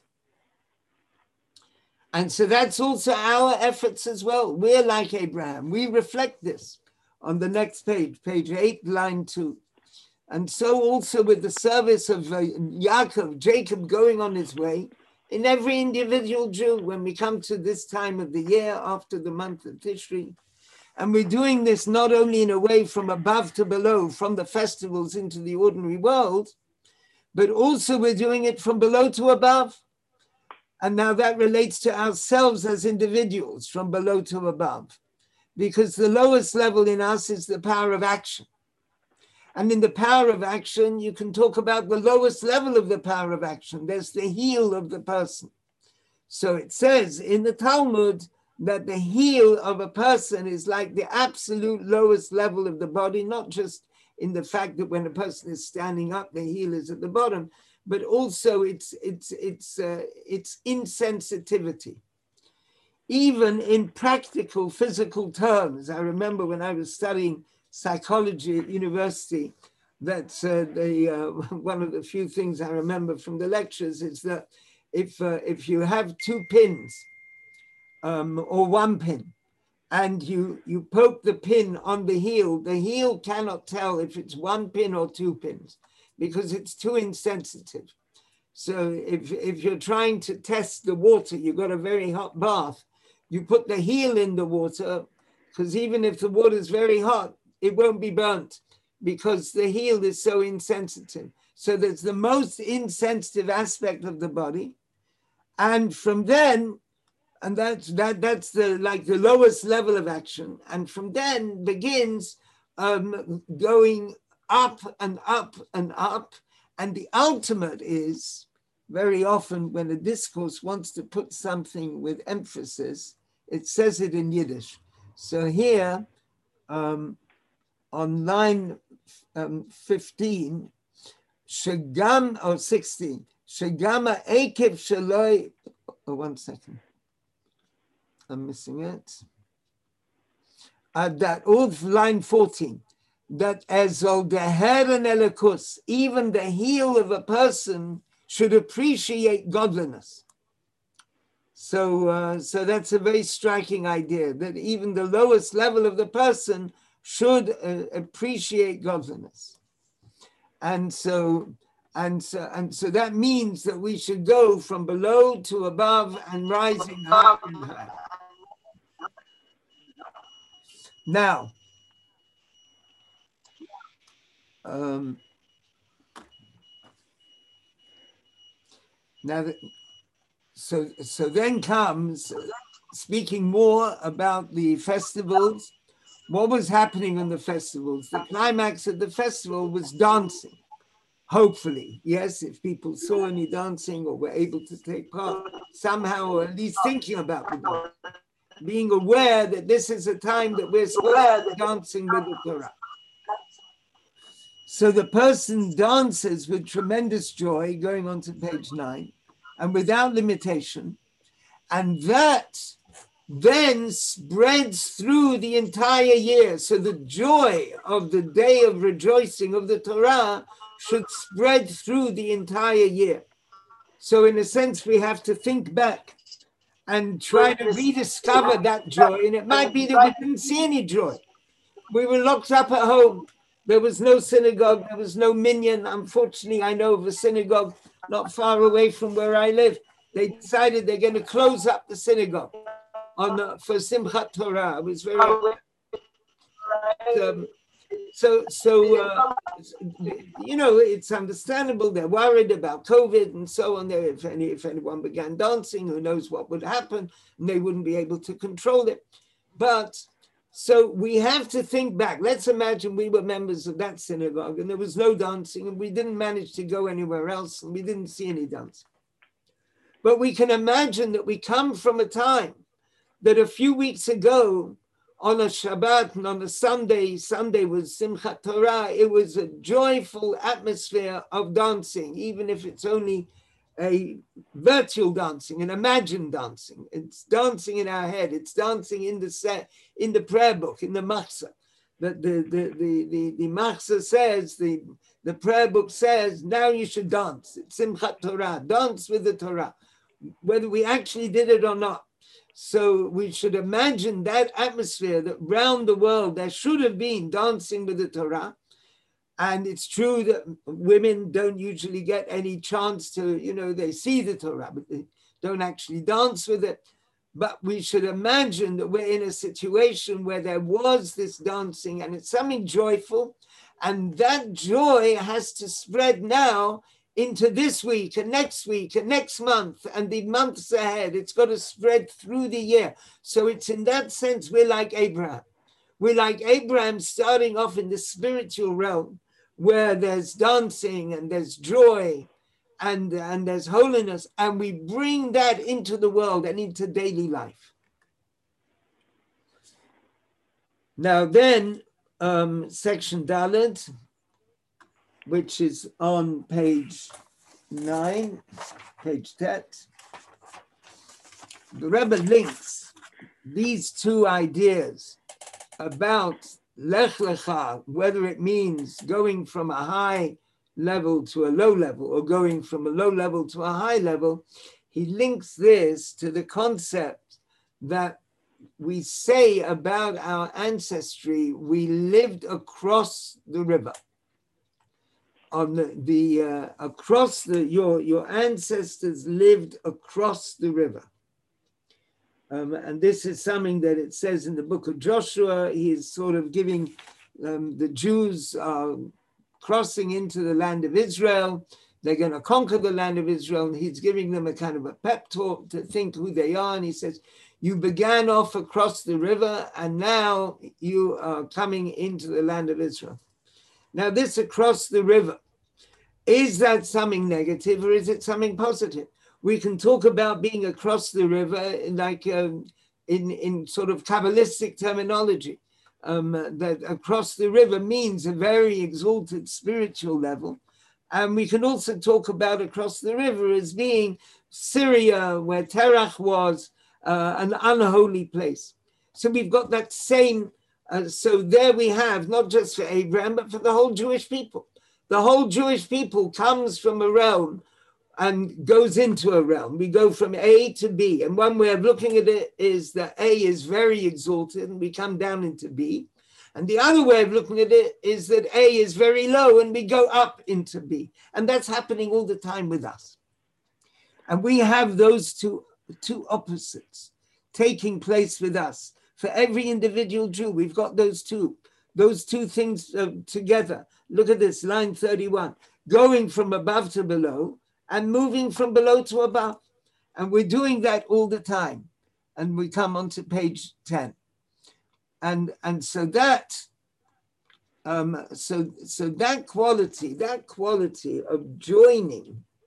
And so that's also our efforts as well. We're like Abraham. We reflect this on the next page, page eight, line two. And so also with the service of uh, Yaakov, Jacob going on his way, in every individual Jew, when we come to this time of the year after the month of Tishri, and we're doing this not only in a way from above to below, from the festivals into the ordinary world, but also we're doing it from below to above. And now that relates to ourselves as individuals, from below to above, because the lowest level in us is the power of action. And in the power of action, you can talk about the lowest level of the power of action. There's the heel of the person. So it says in the Talmud that the heel of a person is like the absolute lowest level of the body, not just in the fact that when a person is standing up, the heel is at the bottom, but also it's it's it's uh, it's insensitivity. Even in practical physical terms, I remember when I was studying psychology at university, that uh, the uh, one of the few things I remember from the lectures is that if uh, if you have two pins um, or one pin, and you you poke the pin on the heel, the heel cannot tell if it's one pin or two pins, because it's too insensitive. So if, if you're trying to test the water, you've got a very hot bath, you put the heel in the water, because even if the water is very hot, it won't be burnt, because the heel is so insensitive. So that's the most insensitive aspect of the body. And from then, and that's, that, that's the, like the lowest level of action. And from then begins um, going up and up and up. And the ultimate is, very often when a discourse wants to put something with emphasis, it says it in Yiddish. So here, um, on line um, fifteen, Shagam, or sixteen, Shagama Ekev Shaloi, oh, one second, I'm missing it. Uh, that, all line fourteen, that as ol deher and elikus, even the heel of a person should appreciate godliness. So, uh, so that's a very striking idea, that even the lowest level of the person should uh, appreciate godliness. And so, and so, and so that means that we should go from below to above and rising higher and higher. Now, um, now that, so so then comes speaking more about the festivals. What was happening in the festivals? The climax of the festival was dancing. Hopefully, yes, if people saw any dancing or were able to take part somehow, or at least thinking about the dance, being aware that this is a time that we're supposed to be dancing with the Torah. So the person dances with tremendous joy, going on to page nine, and without limitation. And that then spreads through the entire year. So the joy of the day of rejoicing of the Torah should spread through the entire year. So in a sense, we have to think back and try to rediscover that joy. And it might be that we didn't see any joy. We were locked up at home. There was no synagogue. There was no minyan. Unfortunately, I know of a synagogue not far away from where I live. They decided they're going to close up the synagogue on the, for Simchat Torah. It was very... Um, so, so uh, you know, it's understandable. They're worried about COVID and so on. There, if, any, if anyone began dancing, who knows what would happen, and they wouldn't be able to control it. But so we have to think back. Let's imagine we were members of that synagogue and there was no dancing and we didn't manage to go anywhere else and we didn't see any dancing. But we can imagine that we come from a time that a few weeks ago on a Shabbat and on a Sunday, Sunday was Simchat Torah, it was a joyful atmosphere of dancing, even if it's only a virtual dancing, an imagined dancing. It's dancing in our head, it's dancing in the set, in the prayer book, in the Machzah. The, the, the, the, the, the Machzah says, the, the prayer book says, now you should dance. It's Simchat Torah, dance with the Torah, whether we actually did it or not. So we should imagine that atmosphere that round the world there should have been dancing with the Torah. And it's true that women don't usually get any chance to, you know, they see the Torah, but they don't actually dance with it. But we should imagine that we're in a situation where there was this dancing and it's something joyful. And that joy has to spread now into this week and next week and next month and the months ahead. It's got to spread through the year. So it's in that sense, we're like Abraham. We're like Abraham starting off in the spiritual realm where there's dancing and there's joy and, and there's holiness. And we bring that into the world and into daily life. Now then, um, section Dalet, which is on page nine, page ten. The Rebbe links these two ideas about Lech Lecha, whether it means going from a high level to a low level or going from a low level to a high level. He links this to the concept that we say about our ancestry, we lived across the river. On the, the uh, across the your your ancestors lived across the river, um, and this is something that it says in the book of Joshua. He is sort of giving um, the Jews uh, crossing into the land of Israel. They're going to conquer the land of Israel, and he's giving them a kind of a pep talk to think who they are. And he says, "You began off across the river, and now you are coming into the land of Israel." Now, this across the river, is that something negative or is it something positive? We can talk about being across the river like um, in, in sort of Kabbalistic terminology, um, that across the river means a very exalted spiritual level. And we can also talk about across the river as being Syria, where Terach was, uh, an unholy place. So we've got that same Uh, so there we have, not just for Abraham, but for the whole Jewish people. The whole Jewish people comes from a realm and goes into a realm. We go from A to B. And one way of looking at it is that A is very exalted and we come down into B. And the other way of looking at it is that A is very low and we go up into B. And that's happening all the time with us. And we have those two, two opposites taking place with us. For every individual Jew, we've got those two, those two things uh, together. Look at this, line thirty-one, going from above to below and moving from below to above. And we're doing that all the time. And we come on to page ten. And, and so that, um, so, so that quality, that quality of joining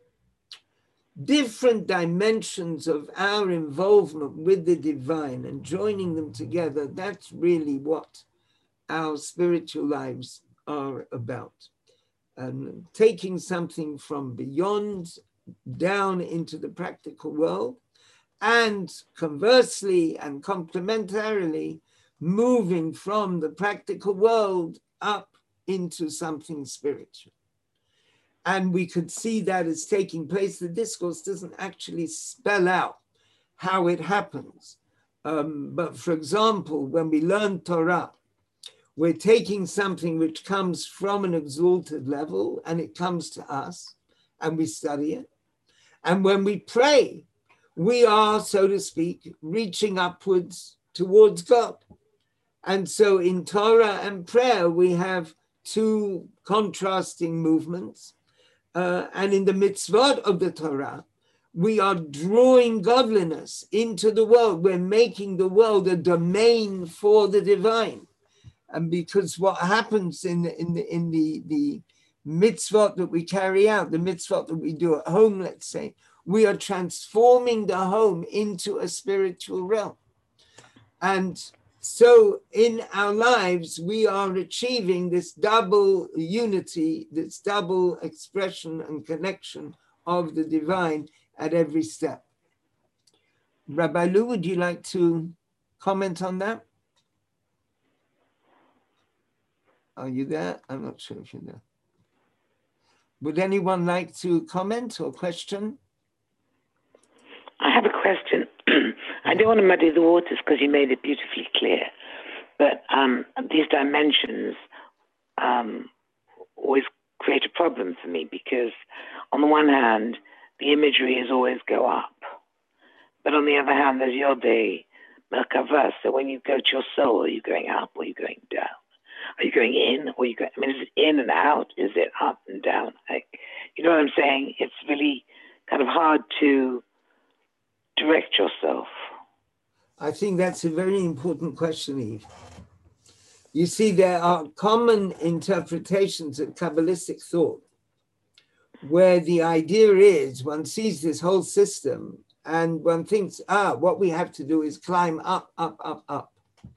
different dimensions of our involvement with the divine and joining them together, that's really what our spiritual lives are about. And taking something from beyond down into the practical world and conversely and complementarily moving from the practical world up into something spiritual. And we could see that as taking place. The discourse doesn't actually spell out how it happens. Um, but for example, when we learn Torah, we're taking something which comes from an exalted level and it comes to us and we study it. And when we pray, we are, so to speak, reaching upwards towards God. And so in Torah and prayer, we have two contrasting movements. Uh, and in the mitzvot of the Torah, we are drawing godliness into the world. We're making the world a domain for the divine. And because what happens in the, in the, in the, the mitzvot that we carry out, the mitzvot that we do at home, let's say, we are transforming the home into a spiritual realm. And so in our lives, we are achieving this double unity, this double expression and connection of the divine at every step. Rabbi Lou, would you like to comment on that? Are you there? I'm not sure if you're there. Would anyone like to comment or question? I have a question. I don't want to muddy the waters because you made it beautifully clear. But um, these dimensions um, always create a problem for me because on the one hand, the imagery is always go up. But on the other hand, there's Yodei Merkava. So when you go to your soul, are you going up or are you going down? Are you going in or are you going, I mean, is it in and out? Is it up and down? Like, you know what I'm saying? It's really kind of hard to direct yourself. I think that's a very important question, Eve. You see, there are common interpretations of Kabbalistic thought where the idea is one sees this whole system and one thinks, ah, what we have to do is climb up, up, up, up.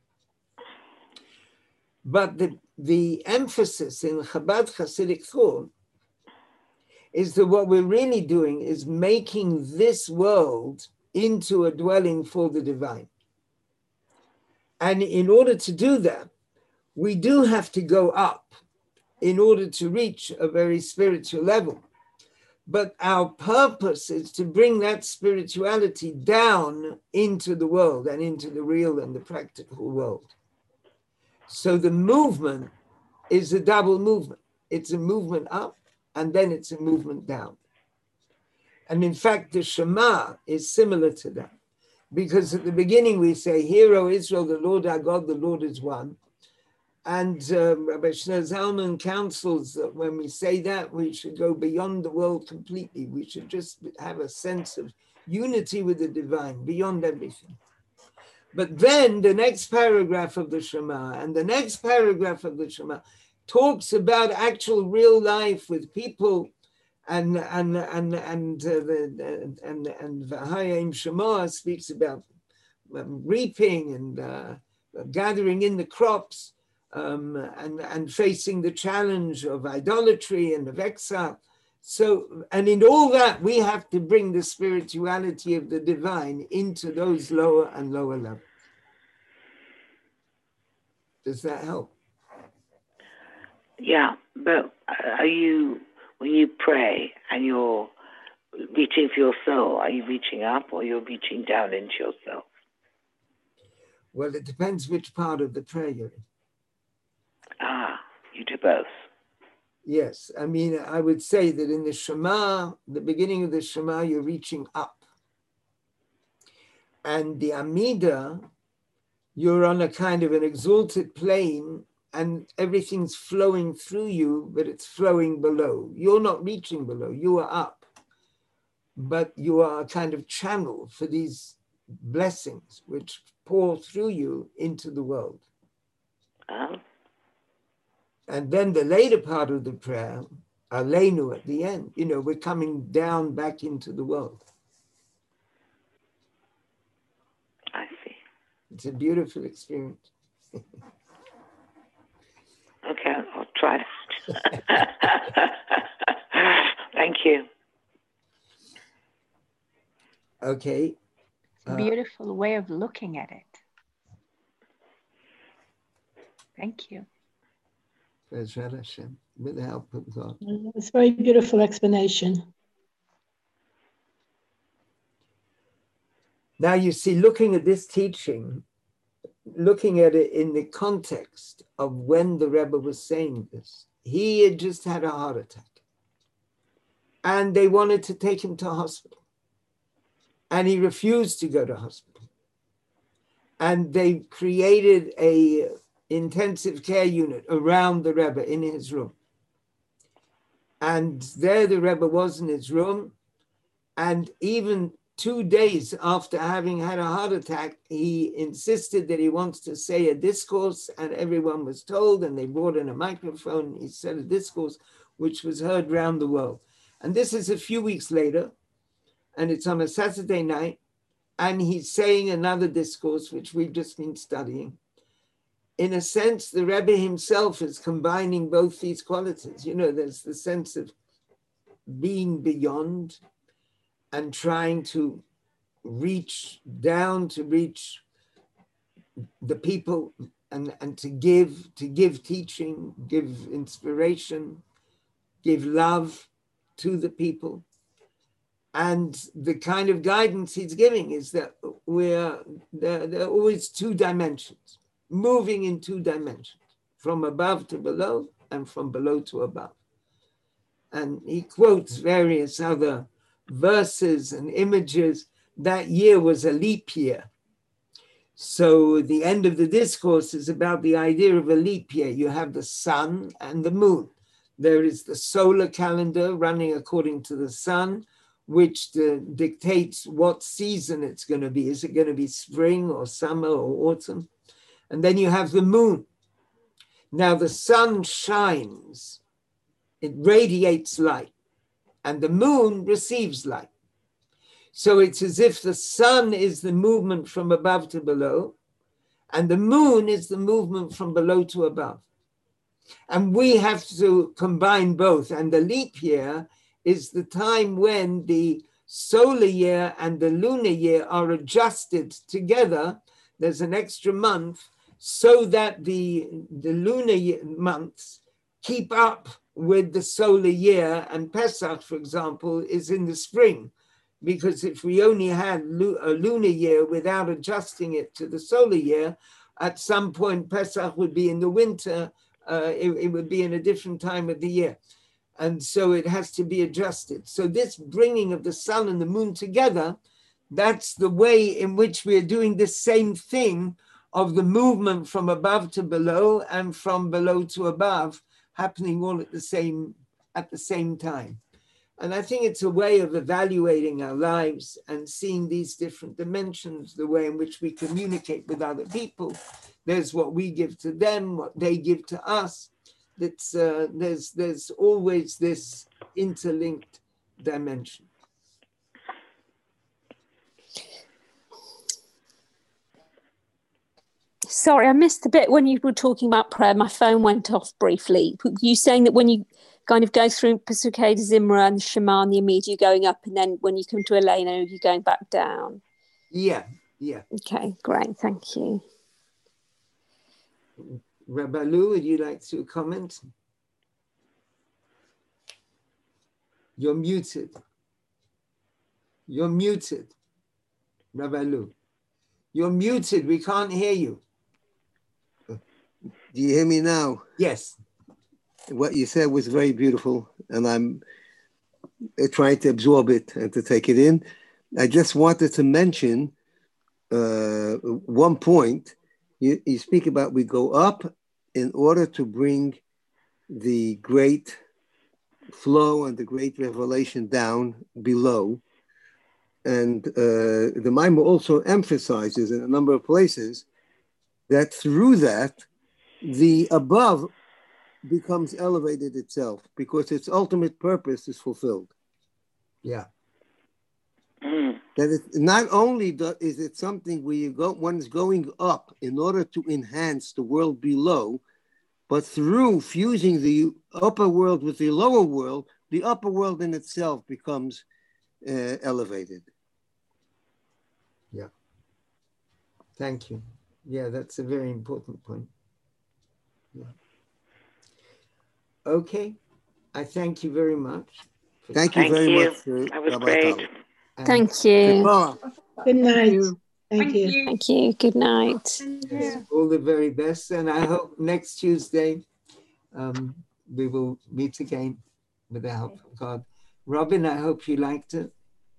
But the, the emphasis in Chabad Hasidic thought is that what we're really doing is making this world into a dwelling for the divine. And in order to do that, we do have to go up in order to reach a very spiritual level. But our purpose is to bring that spirituality down into the world and into the real and the practical world. So the movement is a double movement. It's a movement up and then it's a movement down. And in fact, the Shema is similar to that. Because at the beginning we say, Hear, O Israel, the Lord our God, the Lord is one. And um, Rabbi Shlomo Zalman counsels that when we say that, we should go beyond the world completely. We should just have a sense of unity with the divine, beyond everything. But then the next paragraph of the Shema and the next paragraph of the Shema talks about actual real life with people. And and and and uh, the and and V'hayim Shema speaks about um, reaping and uh, gathering in the crops um, and and facing the challenge of idolatry and of exile. So, and in all that, we have to bring the spirituality of the divine into those lower and lower levels. Does that help? Yeah, but are you? When you pray and you're reaching for your soul, are you reaching up or you're reaching down into yourself? Well, it depends which part of the prayer you're in. Ah, you do both. Yes, I mean, I would say that in the Shema, the beginning of the Shema, you're reaching up. And the Amida, you're on a kind of an exalted plane and everything's flowing through you, but it's flowing below. You're not reaching below, you are up. But you are a kind of channel for these blessings which pour through you into the world. Oh. And then the later part of the prayer, Aleinu at the end, you know, we're coming down back into the world. I see. It's a beautiful experience. Okay, I'll try that. Thank you. Okay. a beautiful way of looking at it. Thank you. With the help of God. It's a very beautiful explanation. Now you see, looking at this teaching, looking at it in the context of when the Rebbe was saying this, he had just had a heart attack. And they wanted to take him to hospital. And he refused to go to hospital. And they created a intensive care unit around the Rebbe in his room. And there the Rebbe was in his room. And even two days after having had a heart attack, he insisted that he wants to say a discourse, and everyone was told, and they brought in a microphone. He said a discourse which was heard around the world. And this is a few weeks later, and it's on a Saturday night, and he's saying another discourse, which we've just been studying. In a sense, the Rebbe himself is combining both these qualities. You know, there's the sense of being beyond and trying to reach down, to reach the people, and, and to give, to give teaching, give inspiration, give love to the people. And the kind of guidance he's giving is that we're, there, there are always two dimensions, moving in two dimensions, from above to below and from below to above. And he quotes various other verses and images. That year was a leap year. So the end of the discourse is about the idea of a leap year. You have the sun and the moon. There is the solar calendar running according to the sun, which the, dictates what season it's going to be. Is it going to be spring or summer or autumn? And then you have the moon. Now the sun shines, it radiates light, and the moon receives light. So it's as if the sun is the movement from above to below, and the moon is the movement from below to above. And we have to combine both. And the leap year is the time when the solar year and the lunar year are adjusted together. There's an extra month so that the, the lunar year, months keep up with the solar year. And Pesach, for example, is in the spring. Because if we only had a lunar year without adjusting it to the solar year, at some point Pesach would be in the winter. Uh, it, it would be in a different time of the year. And so it has to be adjusted. So this bringing of the sun and the moon together, that's the way in which we are doing the same thing of the movement from above to below and from below to above, happening all at the same, at the same time. And I think it's a way of evaluating our lives and seeing these different dimensions, the way in which we communicate with other people. There's what we give to them, what they give to us. That's, uh, there's, there's always this interlinked dimension. Sorry, I missed the bit when you were talking about prayer. My phone went off briefly. You saying that when you kind of go through Pesukei de Zimra and Shema and the Amid, you're going up, and then when you come to Elena, you're going back down. Yeah, yeah. Okay, great, thank you. Rabbi Lou, would you like to comment? You're muted. You're muted, Rabbi Lou. You're muted, we can't hear you. Do you hear me now? Yes. What you said was very beautiful, and I'm trying to absorb it and to take it in. I just wanted to mention uh, one point. You, you speak about we go up in order to bring the great flow and the great revelation down below. And uh, the Maimon also emphasizes in a number of places that through that, the above becomes elevated itself because its ultimate purpose is fulfilled. Yeah. Mm. That it not only do, is it something where you go, one is going up in order to enhance the world below, but through fusing the upper world with the lower world, the upper world in itself becomes uh, elevated. Yeah. Thank you. Yeah, that's a very important point. Yeah. Okay, I thank you very much. Thank you Thank very you. much. uh, That was Rabbi great. Tali. And Thank you. Tomorrow. Good night. you. Thank you. Thank you. Good night. yes, all the very best. And I hope next Tuesday um, we will meet again with the help of God. Robin, I hope you liked it.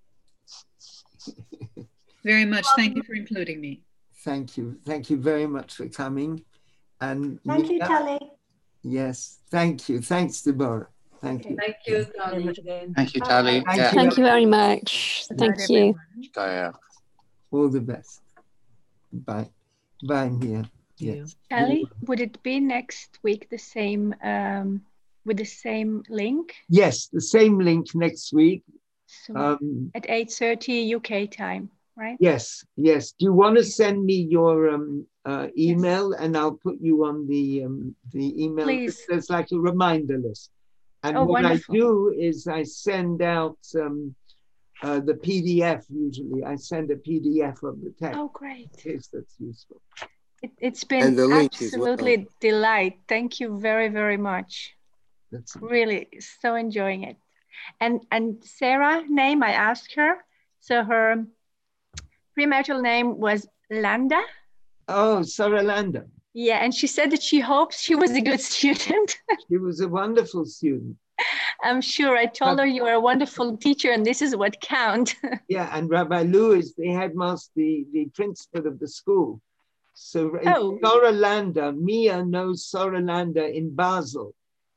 Very much. Thank you for including me. Thank you. Thank you very much for coming. And Thank you, Mia, Tali. yes, thank you. Thanks, Deborah. Thank you. Thank you very much again. Thank you, Tali. Thank Yeah. you. Thank you very much. Thank you. Yeah. All the best. Bye. Bye, Mia. Yes. Tali, would it be next week the same um, with the same link? Yes, the same link next week. So Um, at eight thirty U K time, right? yes, yes. Do you want to send me your um, uh, email and I'll put you on the um, the email? Please. There's like a reminder list. And Oh, what wonderful. I do is I send out um, uh, the P D F usually. I send a P D F of the text. Oh, great. In case that's useful. It, it's And been the link as well. absolutely delight. Thank you very, very much. That's Really so enjoying it. And and Sarah name, I asked her. So her premarital name was Landa. Oh, Sarah Landa. Yeah, and she said that she hopes she was a good student. She was a wonderful student. I'm sure. I told her you are a wonderful teacher and this is what counts. Yeah, and Rabbi Lou is the headmaster, the, the principal of the school. So Oh. Sora Landa, Mia knows Sora Landa in Basel.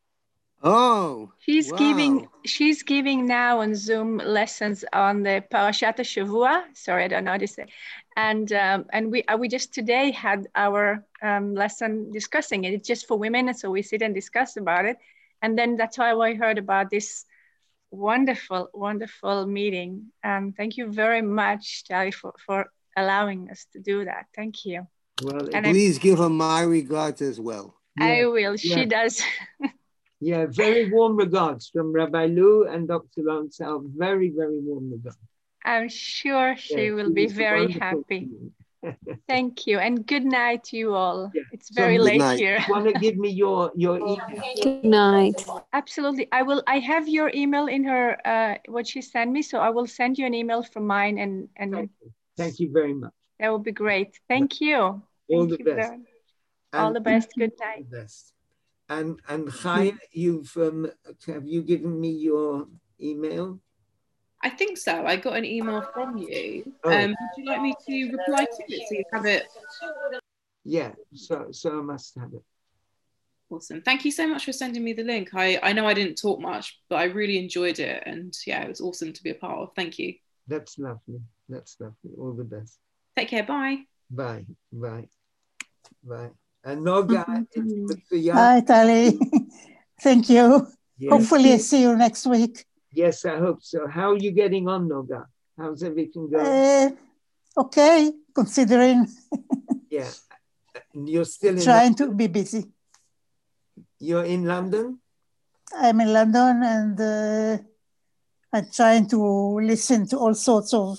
Oh, She's wow. giving she's giving now on Zoom lessons on the Parashat Shavua. Sorry, I don't know how to say. And um, and we uh, we just today had our um, lesson discussing it. It's just for women, and so we sit and discuss about it. And then that's how I heard about this wonderful, wonderful meeting. Um, thank you very much, Tali, for, for allowing us to do that. Thank you. Well, And I, Please give her my regards as well. I Yeah, will. She yeah. does. yeah, very warm regards from Rabbi Lou and Doctor Lonsel. Very, very warm regards. I'm sure she Yeah, will she be was a very wonderful happy. student. Thank you. And good night to you all. Yeah. It's So very good late night. here. Want to give me your your email? Good night. Absolutely. I will. I have your email in her, uh, what she sent me. So I will send you an email from mine and, and Thank you. Thank you very much. that will be great. Thank you. All Thank the you best. very- all And the best. Good night. the best. And and Chaya, you've um, have you given me your email? I think so. I got an email from you. Oh. Um, would you like me to reply to it so you have it? Yeah, so so I must have it. Awesome. Thank you so much for sending me the link. I, I know I didn't talk much, but I really enjoyed it. And yeah, it was awesome to be a part of. Thank you. That's lovely. That's lovely. All the best. Take care. Bye. Bye. Bye. Bye. And Noga, it's good for you. Hi, Tali. Thank you. Yes. Hopefully, I see you next week. Yes, I hope so. How are you getting on, Noga? How's everything going? Uh, okay, considering Yeah. You're still in trying to be busy. You're in London? I'm in London and uh, I'm trying to listen to all sorts of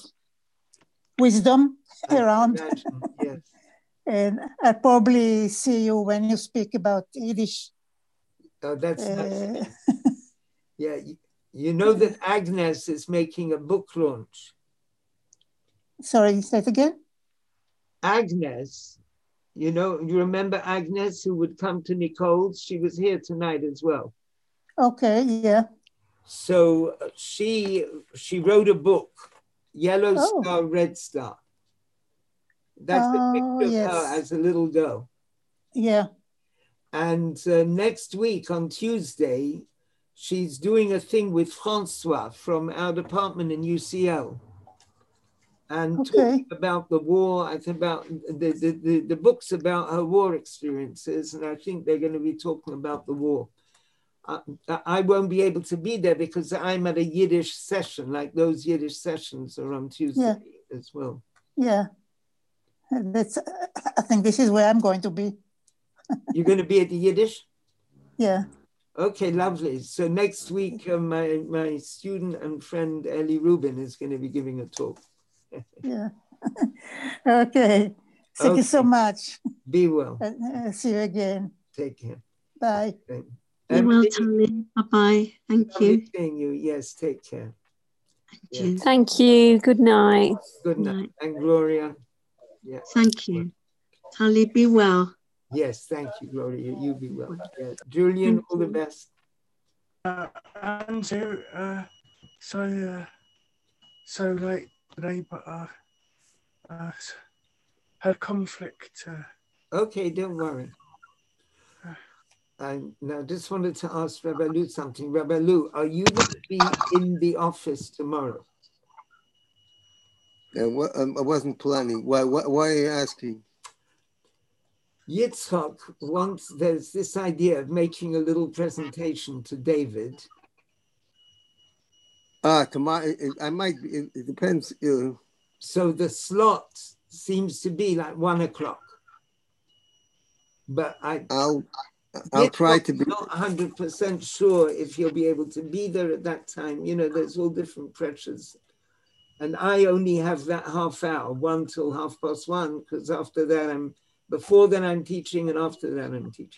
wisdom I around. imagine, yes. And I'll probably see you when you speak about Yiddish. Oh, that's Uh, nice. Yeah, you, you know that Agnes is making a book launch. Sorry, say it again? Agnes, you know, you remember Agnes who would come to Nicole's? She was here tonight as well. Okay, yeah. So uh, she she wrote a book, Yellow Oh. Star, Red Star. That's the Oh, picture of yes. her as a little girl. Yeah. And uh, next week on Tuesday, she's doing a thing with Francois from our department in U C L. And Okay. talking about the war, I think about the, the, the, the books about her war experiences. And I think they're going to be talking about the war. Uh, I won't be able to be there because I'm at a Yiddish session, like those Yiddish sessions are on Tuesday Yeah. as well. Yeah. That's, I think this is where I'm going to be. You're going to be at the Yiddish? Yeah. Okay, lovely. So next week, uh, my, my student and friend Ellie Rubin is going to be giving a talk. Yeah. Okay. Thank Okay. you so much. Be well. Uh, see you again. Take care. Bye. Okay. Be well, Tony. Bye-bye. Thank Lovely you. seeing you. Yes, take care. Thank you. Thank you. Good night. Good night. Night. And Gloria. Yeah. Thank you. Tali, be well. Yes, thank you, Gloria. You, you be well. Yeah. Julian, Thank all the you. best. Uh, Andrew, uh, so uh, so late today, but uh, uh, had conflict. Uh, Okay, don't worry. I now just wanted to ask Rabbi Lou something. Rabbi Lou, are you going to be in the office tomorrow? Uh, what, um, I wasn't planning. Why, why? Why are you asking? Yitzchak wants, there's this idea of making a little presentation to David. Ah, tomorrow, I might, it, it depends. Uh, so the slot seems to be like one o'clock. But I, I'll, I'll try to be. I'm not one hundred percent sure if you'll be able to be there at that time. You know, there's all different pressures. And I only have that half hour, one till half past one, because after that I'm, before then I'm teaching and after that I'm teaching.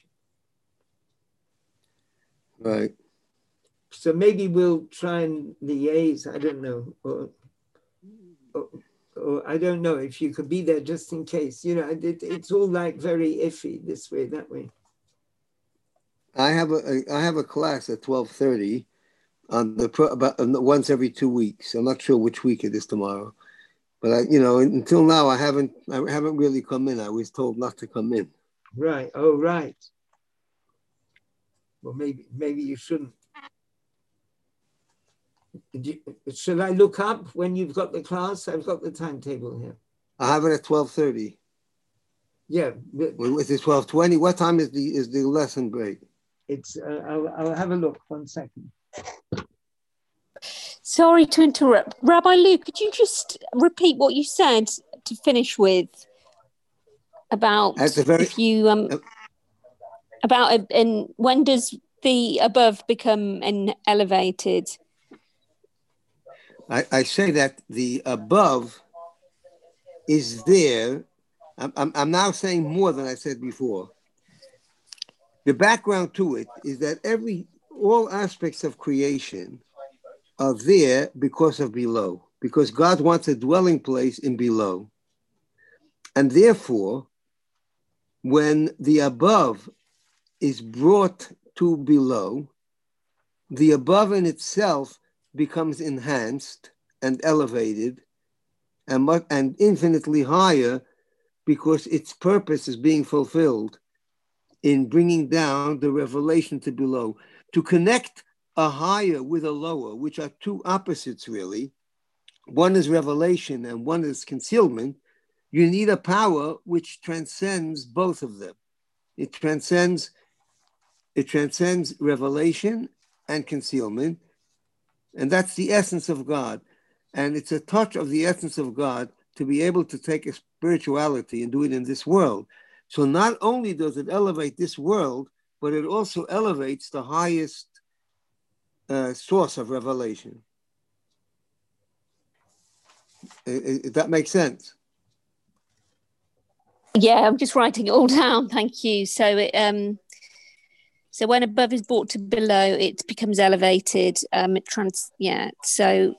Right. So maybe we'll try and liaise, I don't know, or, or, or I don't know if you could be there just in case. You know, it, it's all like very iffy this way, that way. I have a, I have a class at twelve thirty on the pro, about once every two weeks. I'm not sure which week it is tomorrow, but I, you know, until now I haven't I haven't really come in. I was told not to come in. Right. Oh, right. Well, maybe maybe you shouldn't. You, should I look up when you've got the class? I've got the timetable here. I have it at twelve thirty. Yeah. Is it twelve twenty? What time is the is the lesson break? It's. Uh, I'll, I'll have a look. One second. Sorry to interrupt, Rabbi Lou. Could you just repeat what you said to finish with about at the very, if you um uh, about and when does the above become an elevated? I, I say that the above is there. I'm, I'm, I'm now saying more than I said before. The background to it is that every all aspects of creation are there because of below, because God wants a dwelling place in below. And therefore, when the above is brought to below, the above in itself becomes enhanced and elevated and, and infinitely higher because its purpose is being fulfilled in bringing down the revelation to below. To connect a higher with a lower, which are two opposites really, one is revelation and one is concealment, you need a power which transcends both of them. It transcends, it transcends revelation and concealment, and that's the essence of God. And it's a touch of the essence of God to be able to take a spirituality and do it in this world. So not only does it elevate this world, but it also elevates the highest uh, source of revelation. If that makes sense. Yeah, I'm just writing it all down. Thank you. So it um so when above is brought to below, it becomes elevated. Um it trans yeah, so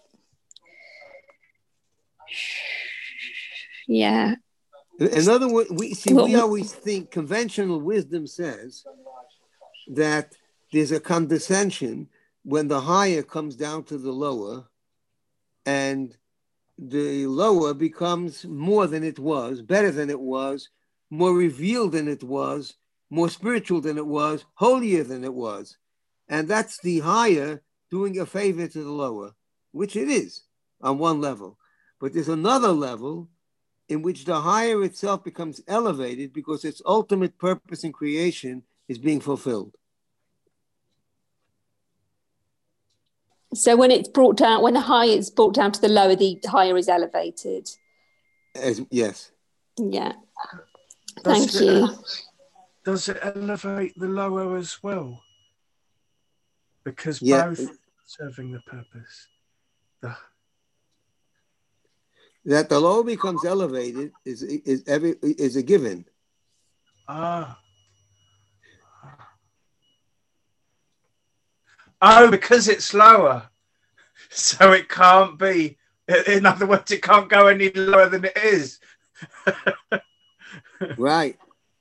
yeah. In other words, we see we always think conventional wisdom says that there's a condescension when the higher comes down to the lower, and the lower becomes more than it was, better than it was, more revealed than it was, more spiritual than it was, holier than it was. And that's the higher doing a favor to the lower, which it is on one level. But there's another level in which the higher itself becomes elevated because its ultimate purpose in creation is being fulfilled. So when it's brought down, when the higher is brought down to the lower, the higher is elevated. As, yes. Yeah. Does Thank it, you. Does it elevate the lower as well? Because yeah. both serving the purpose. The... That the lower becomes elevated is is every is a given. Ah. Oh, because it's lower, so it can't be. In other words, it can't go any lower than it is. Right.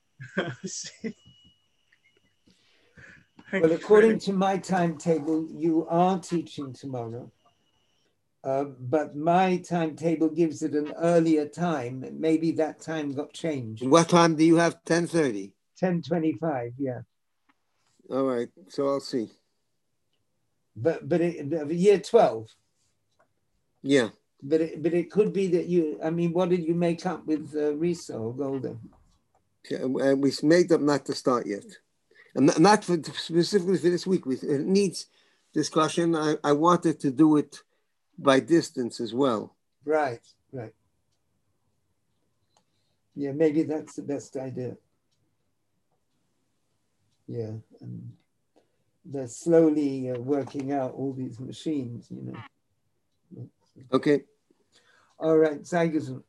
Well, according to my timetable, you are teaching tomorrow. Uh, but my timetable gives it an earlier time. Maybe that time got changed. What time do you have? ten thirty? ten twenty-five, yeah. All right, so I'll see. But but it, year twelve. Yeah. But it, but it could be that you, I mean, what did you make up with uh, Risa or Golden? Yeah, we made up not to start yet. And not for, specifically for this week. It needs discussion. I, I wanted to do it by distance as well. Right, right. Yeah, maybe that's the best idea. Yeah, and they're slowly uh, working out all these machines, you know. Okay. All right, Zaygusen.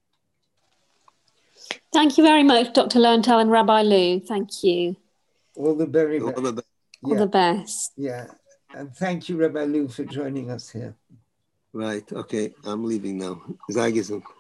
Thank you very much, Doctor Lowenthal and Rabbi Lou. Thank you. All the very best. All the best. All Yeah. the best. Yeah, and thank you, Rabbi Lou, for joining us here. Right, okay, I'm leaving now. Zaygusen.